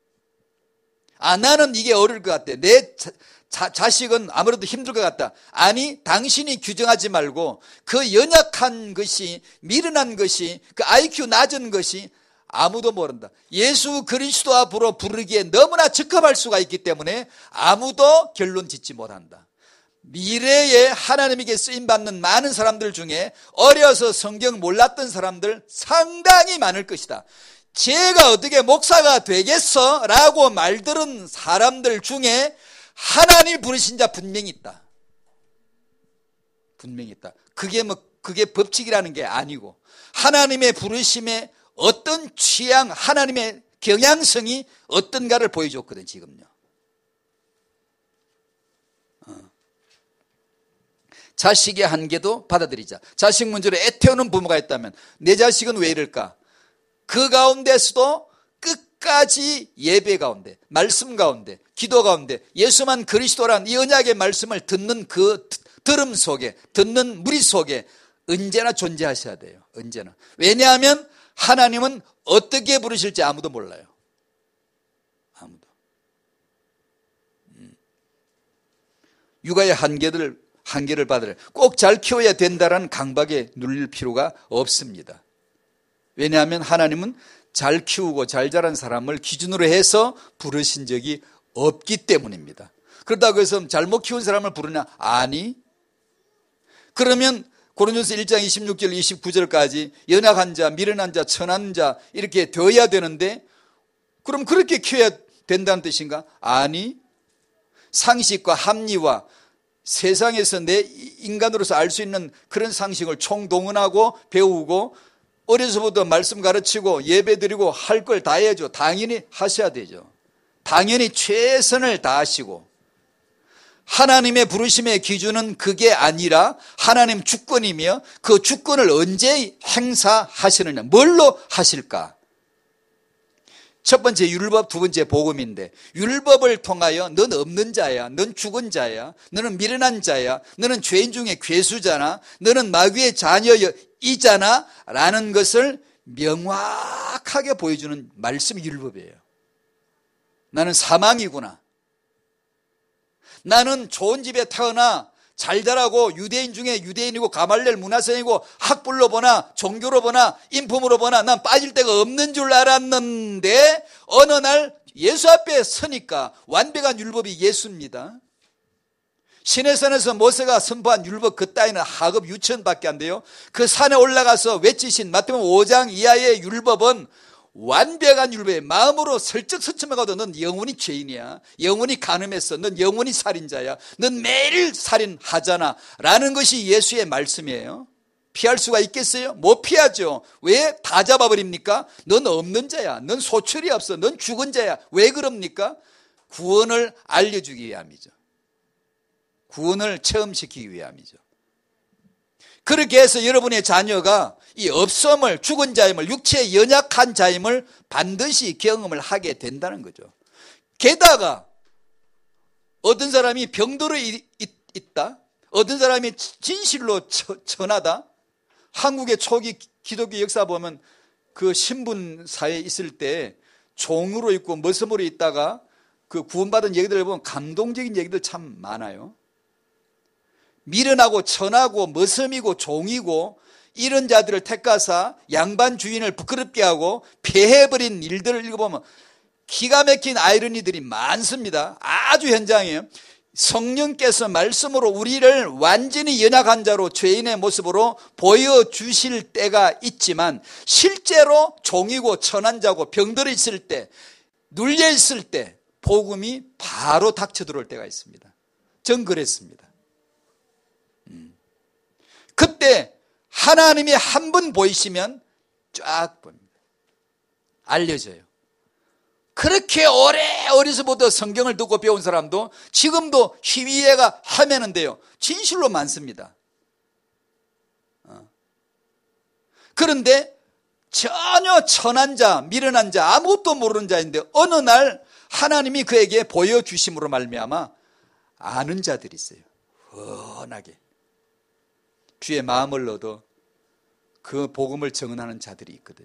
나는 이게 어려울 것 같아. 내 자식은 아무래도 힘들 것 같다. 아니, 당신이 규정하지 말고 그 연약한 것이, 미련한 것이, 그 IQ 낮은 것이 아무도 모른다. 예수 그리스도 앞으로 부르기에 너무나 적합할 수가 있기 때문에 아무도 결론 짓지 못한다. 미래에 하나님에게 쓰임받는 많은 사람들 중에 어려서 성경 몰랐던 사람들 상당히 많을 것이다. 제가 어떻게 목사가 되겠어? 라고 말들은 사람들 중에 하나님 부르신 자 분명히 있다. 분명히 있다. 그게 법칙이라는 게 아니고 하나님의 부르심에 어떤 취향, 하나님의 경향성이 어떤가를 보여줬거든, 지금요. 자식의 한계도 받아들이자. 자식 문제로 애태우는 부모가 있다면 내 자식은 왜 이럴까? 그 가운데서도 끝까지 예배 가운데, 말씀 가운데, 기도 가운데 예수만 그리스도란 이 언약의 말씀을 듣는 그 들음 속에, 듣는 무리 속에 언제나 존재하셔야 돼요. 언제나. 왜냐하면 하나님은 어떻게 부르실지 아무도 몰라요. 아무도. 육아의 한계를 받으려 꼭 잘 키워야 된다라는 강박에 눌릴 필요가 없습니다. 왜냐하면 하나님은 잘 키우고 잘 자란 사람을 기준으로 해서 부르신 적이 없기 때문입니다. 그렇다고 해서 잘못 키운 사람을 부르냐? 아니. 그러면 고린도서 1장 26절 29절까지 연약한 자, 미련한 자, 천한 자 이렇게 되어야 되는데 그럼 그렇게 키워야 된다는 뜻인가? 아니. 상식과 합리와 세상에서 내 인간으로서 알 수 있는 그런 상식을 총동원하고 배우고 어려서부터 말씀 가르치고 예배 드리고 할 걸 다 해야죠. 당연히 하셔야 되죠. 당연히 최선을 다하시고 하나님의 부르심의 기준은 그게 아니라 하나님 주권이며 그 주권을 언제 행사하시느냐, 뭘로 하실까? 첫 번째 율법, 두 번째 복음인데 율법을 통하여 넌 없는 자야, 넌 죽은 자야, 너는 미련한 자야, 너는 죄인 중에 괴수잖아, 너는 마귀의 자녀이잖아 라는 것을 명확하게 보여주는 말씀이 율법이에요. 나는 사망이구나. 나는 좋은 집에 태어나 잘 자라고 유대인 중에 유대인이고 가말렐 문화생이고 학벌로 보나 종교로 보나 인품으로 보나 난 빠질 데가 없는 줄 알았는데 어느 날 예수 앞에 서니까 완벽한 율법이 예수입니다. 시내산에서 모세가 선포한 율법 그 따위는 하급 유천밖에 안 돼요. 그 산에 올라가서 외치신 마태복음 5장 이하의 율법은 완벽한 율법에 마음으로 설득서침해가도 넌 영원히 죄인이야. 영원히 간음했어. 넌 영원히 살인자야. 넌 매일 살인하잖아 라는 것이 예수의 말씀이에요. 피할 수가 있겠어요? 못 피하죠. 왜? 다 잡아버립니까? 넌 없는 자야. 넌 소출이 없어. 넌 죽은 자야. 왜 그럽니까? 구원을 알려주기 위함이죠. 구원을 체험시키기 위함이죠. 그렇게 해서 여러분의 자녀가 이 없음을, 죽은 자임을, 육체의 연약한 자임을 반드시 경험을 하게 된다는 거죠. 게다가 어떤 사람이 병들어 있다, 어떤 사람이 진실로 천하다. 한국의 초기 기독교 역사 보면 그 신분사에 있을 때 종으로 있고 머슴으로 있다가 그 구원받은 얘기들을 보면 감동적인 얘기들 참 많아요. 미련하고 천하고 머슴이고 종이고 이런 자들을 택하사 양반 주인을 부끄럽게 하고 폐해버린 일들을 읽어보면 기가 막힌 아이러니들이 많습니다. 아주 현장이에요. 성령께서 말씀으로 우리를 완전히 연약한 자로 죄인의 모습으로 보여주실 때가 있지만 실제로 종이고 천한 자고 병들어 있을 때, 눌려 있을 때 복음이 바로 닥쳐 들어올 때가 있습니다. 전 그랬습니다. 그때 하나님이 한 분 보이시면 쫙 봅니다. 알려져요. 그렇게 오래 어려서부터 성경을 듣고 배운 사람도 지금도 희위애가 헤매는데요. 진실로 많습니다. 그런데 전혀 천한 자, 미련한 자, 아무것도 모르는 자인데 어느 날 하나님이 그에게 보여주심으로 말미암아 아는 자들이 있어요. 헌하게 주의 마음을 얻어 그 복음을 증언하는 자들이 있거든요.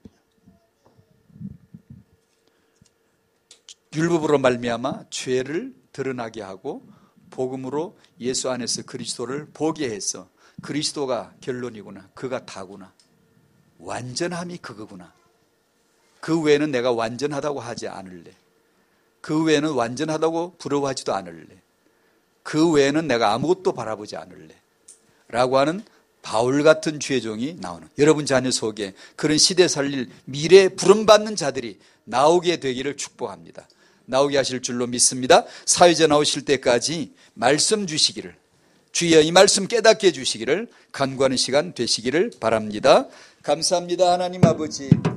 율법으로 말미암아 죄를 드러나게 하고 복음으로 예수 안에서 그리스도를 보게 해서 그리스도가 결론이구나, 그가 다구나, 완전함이 그거구나, 그 외에는 내가 완전하다고 하지 않을래, 그 외에는 완전하다고 부러워하지도 않을래, 그 외에는 내가 아무것도 바라보지 않을래 라고 하는 바울 같은 주의 종이 나오는, 여러분 자녀 속에 그런 시대 살릴 미래 부름받는 자들이 나오게 되기를 축복합니다. 나오게 하실 줄로 믿습니다. 사회자 나오실 때까지 말씀 주시기를, 주여 이 말씀 깨닫게 해주시기를 간구하는 시간 되시기를 바랍니다. 감사합니다. 하나님 아버지,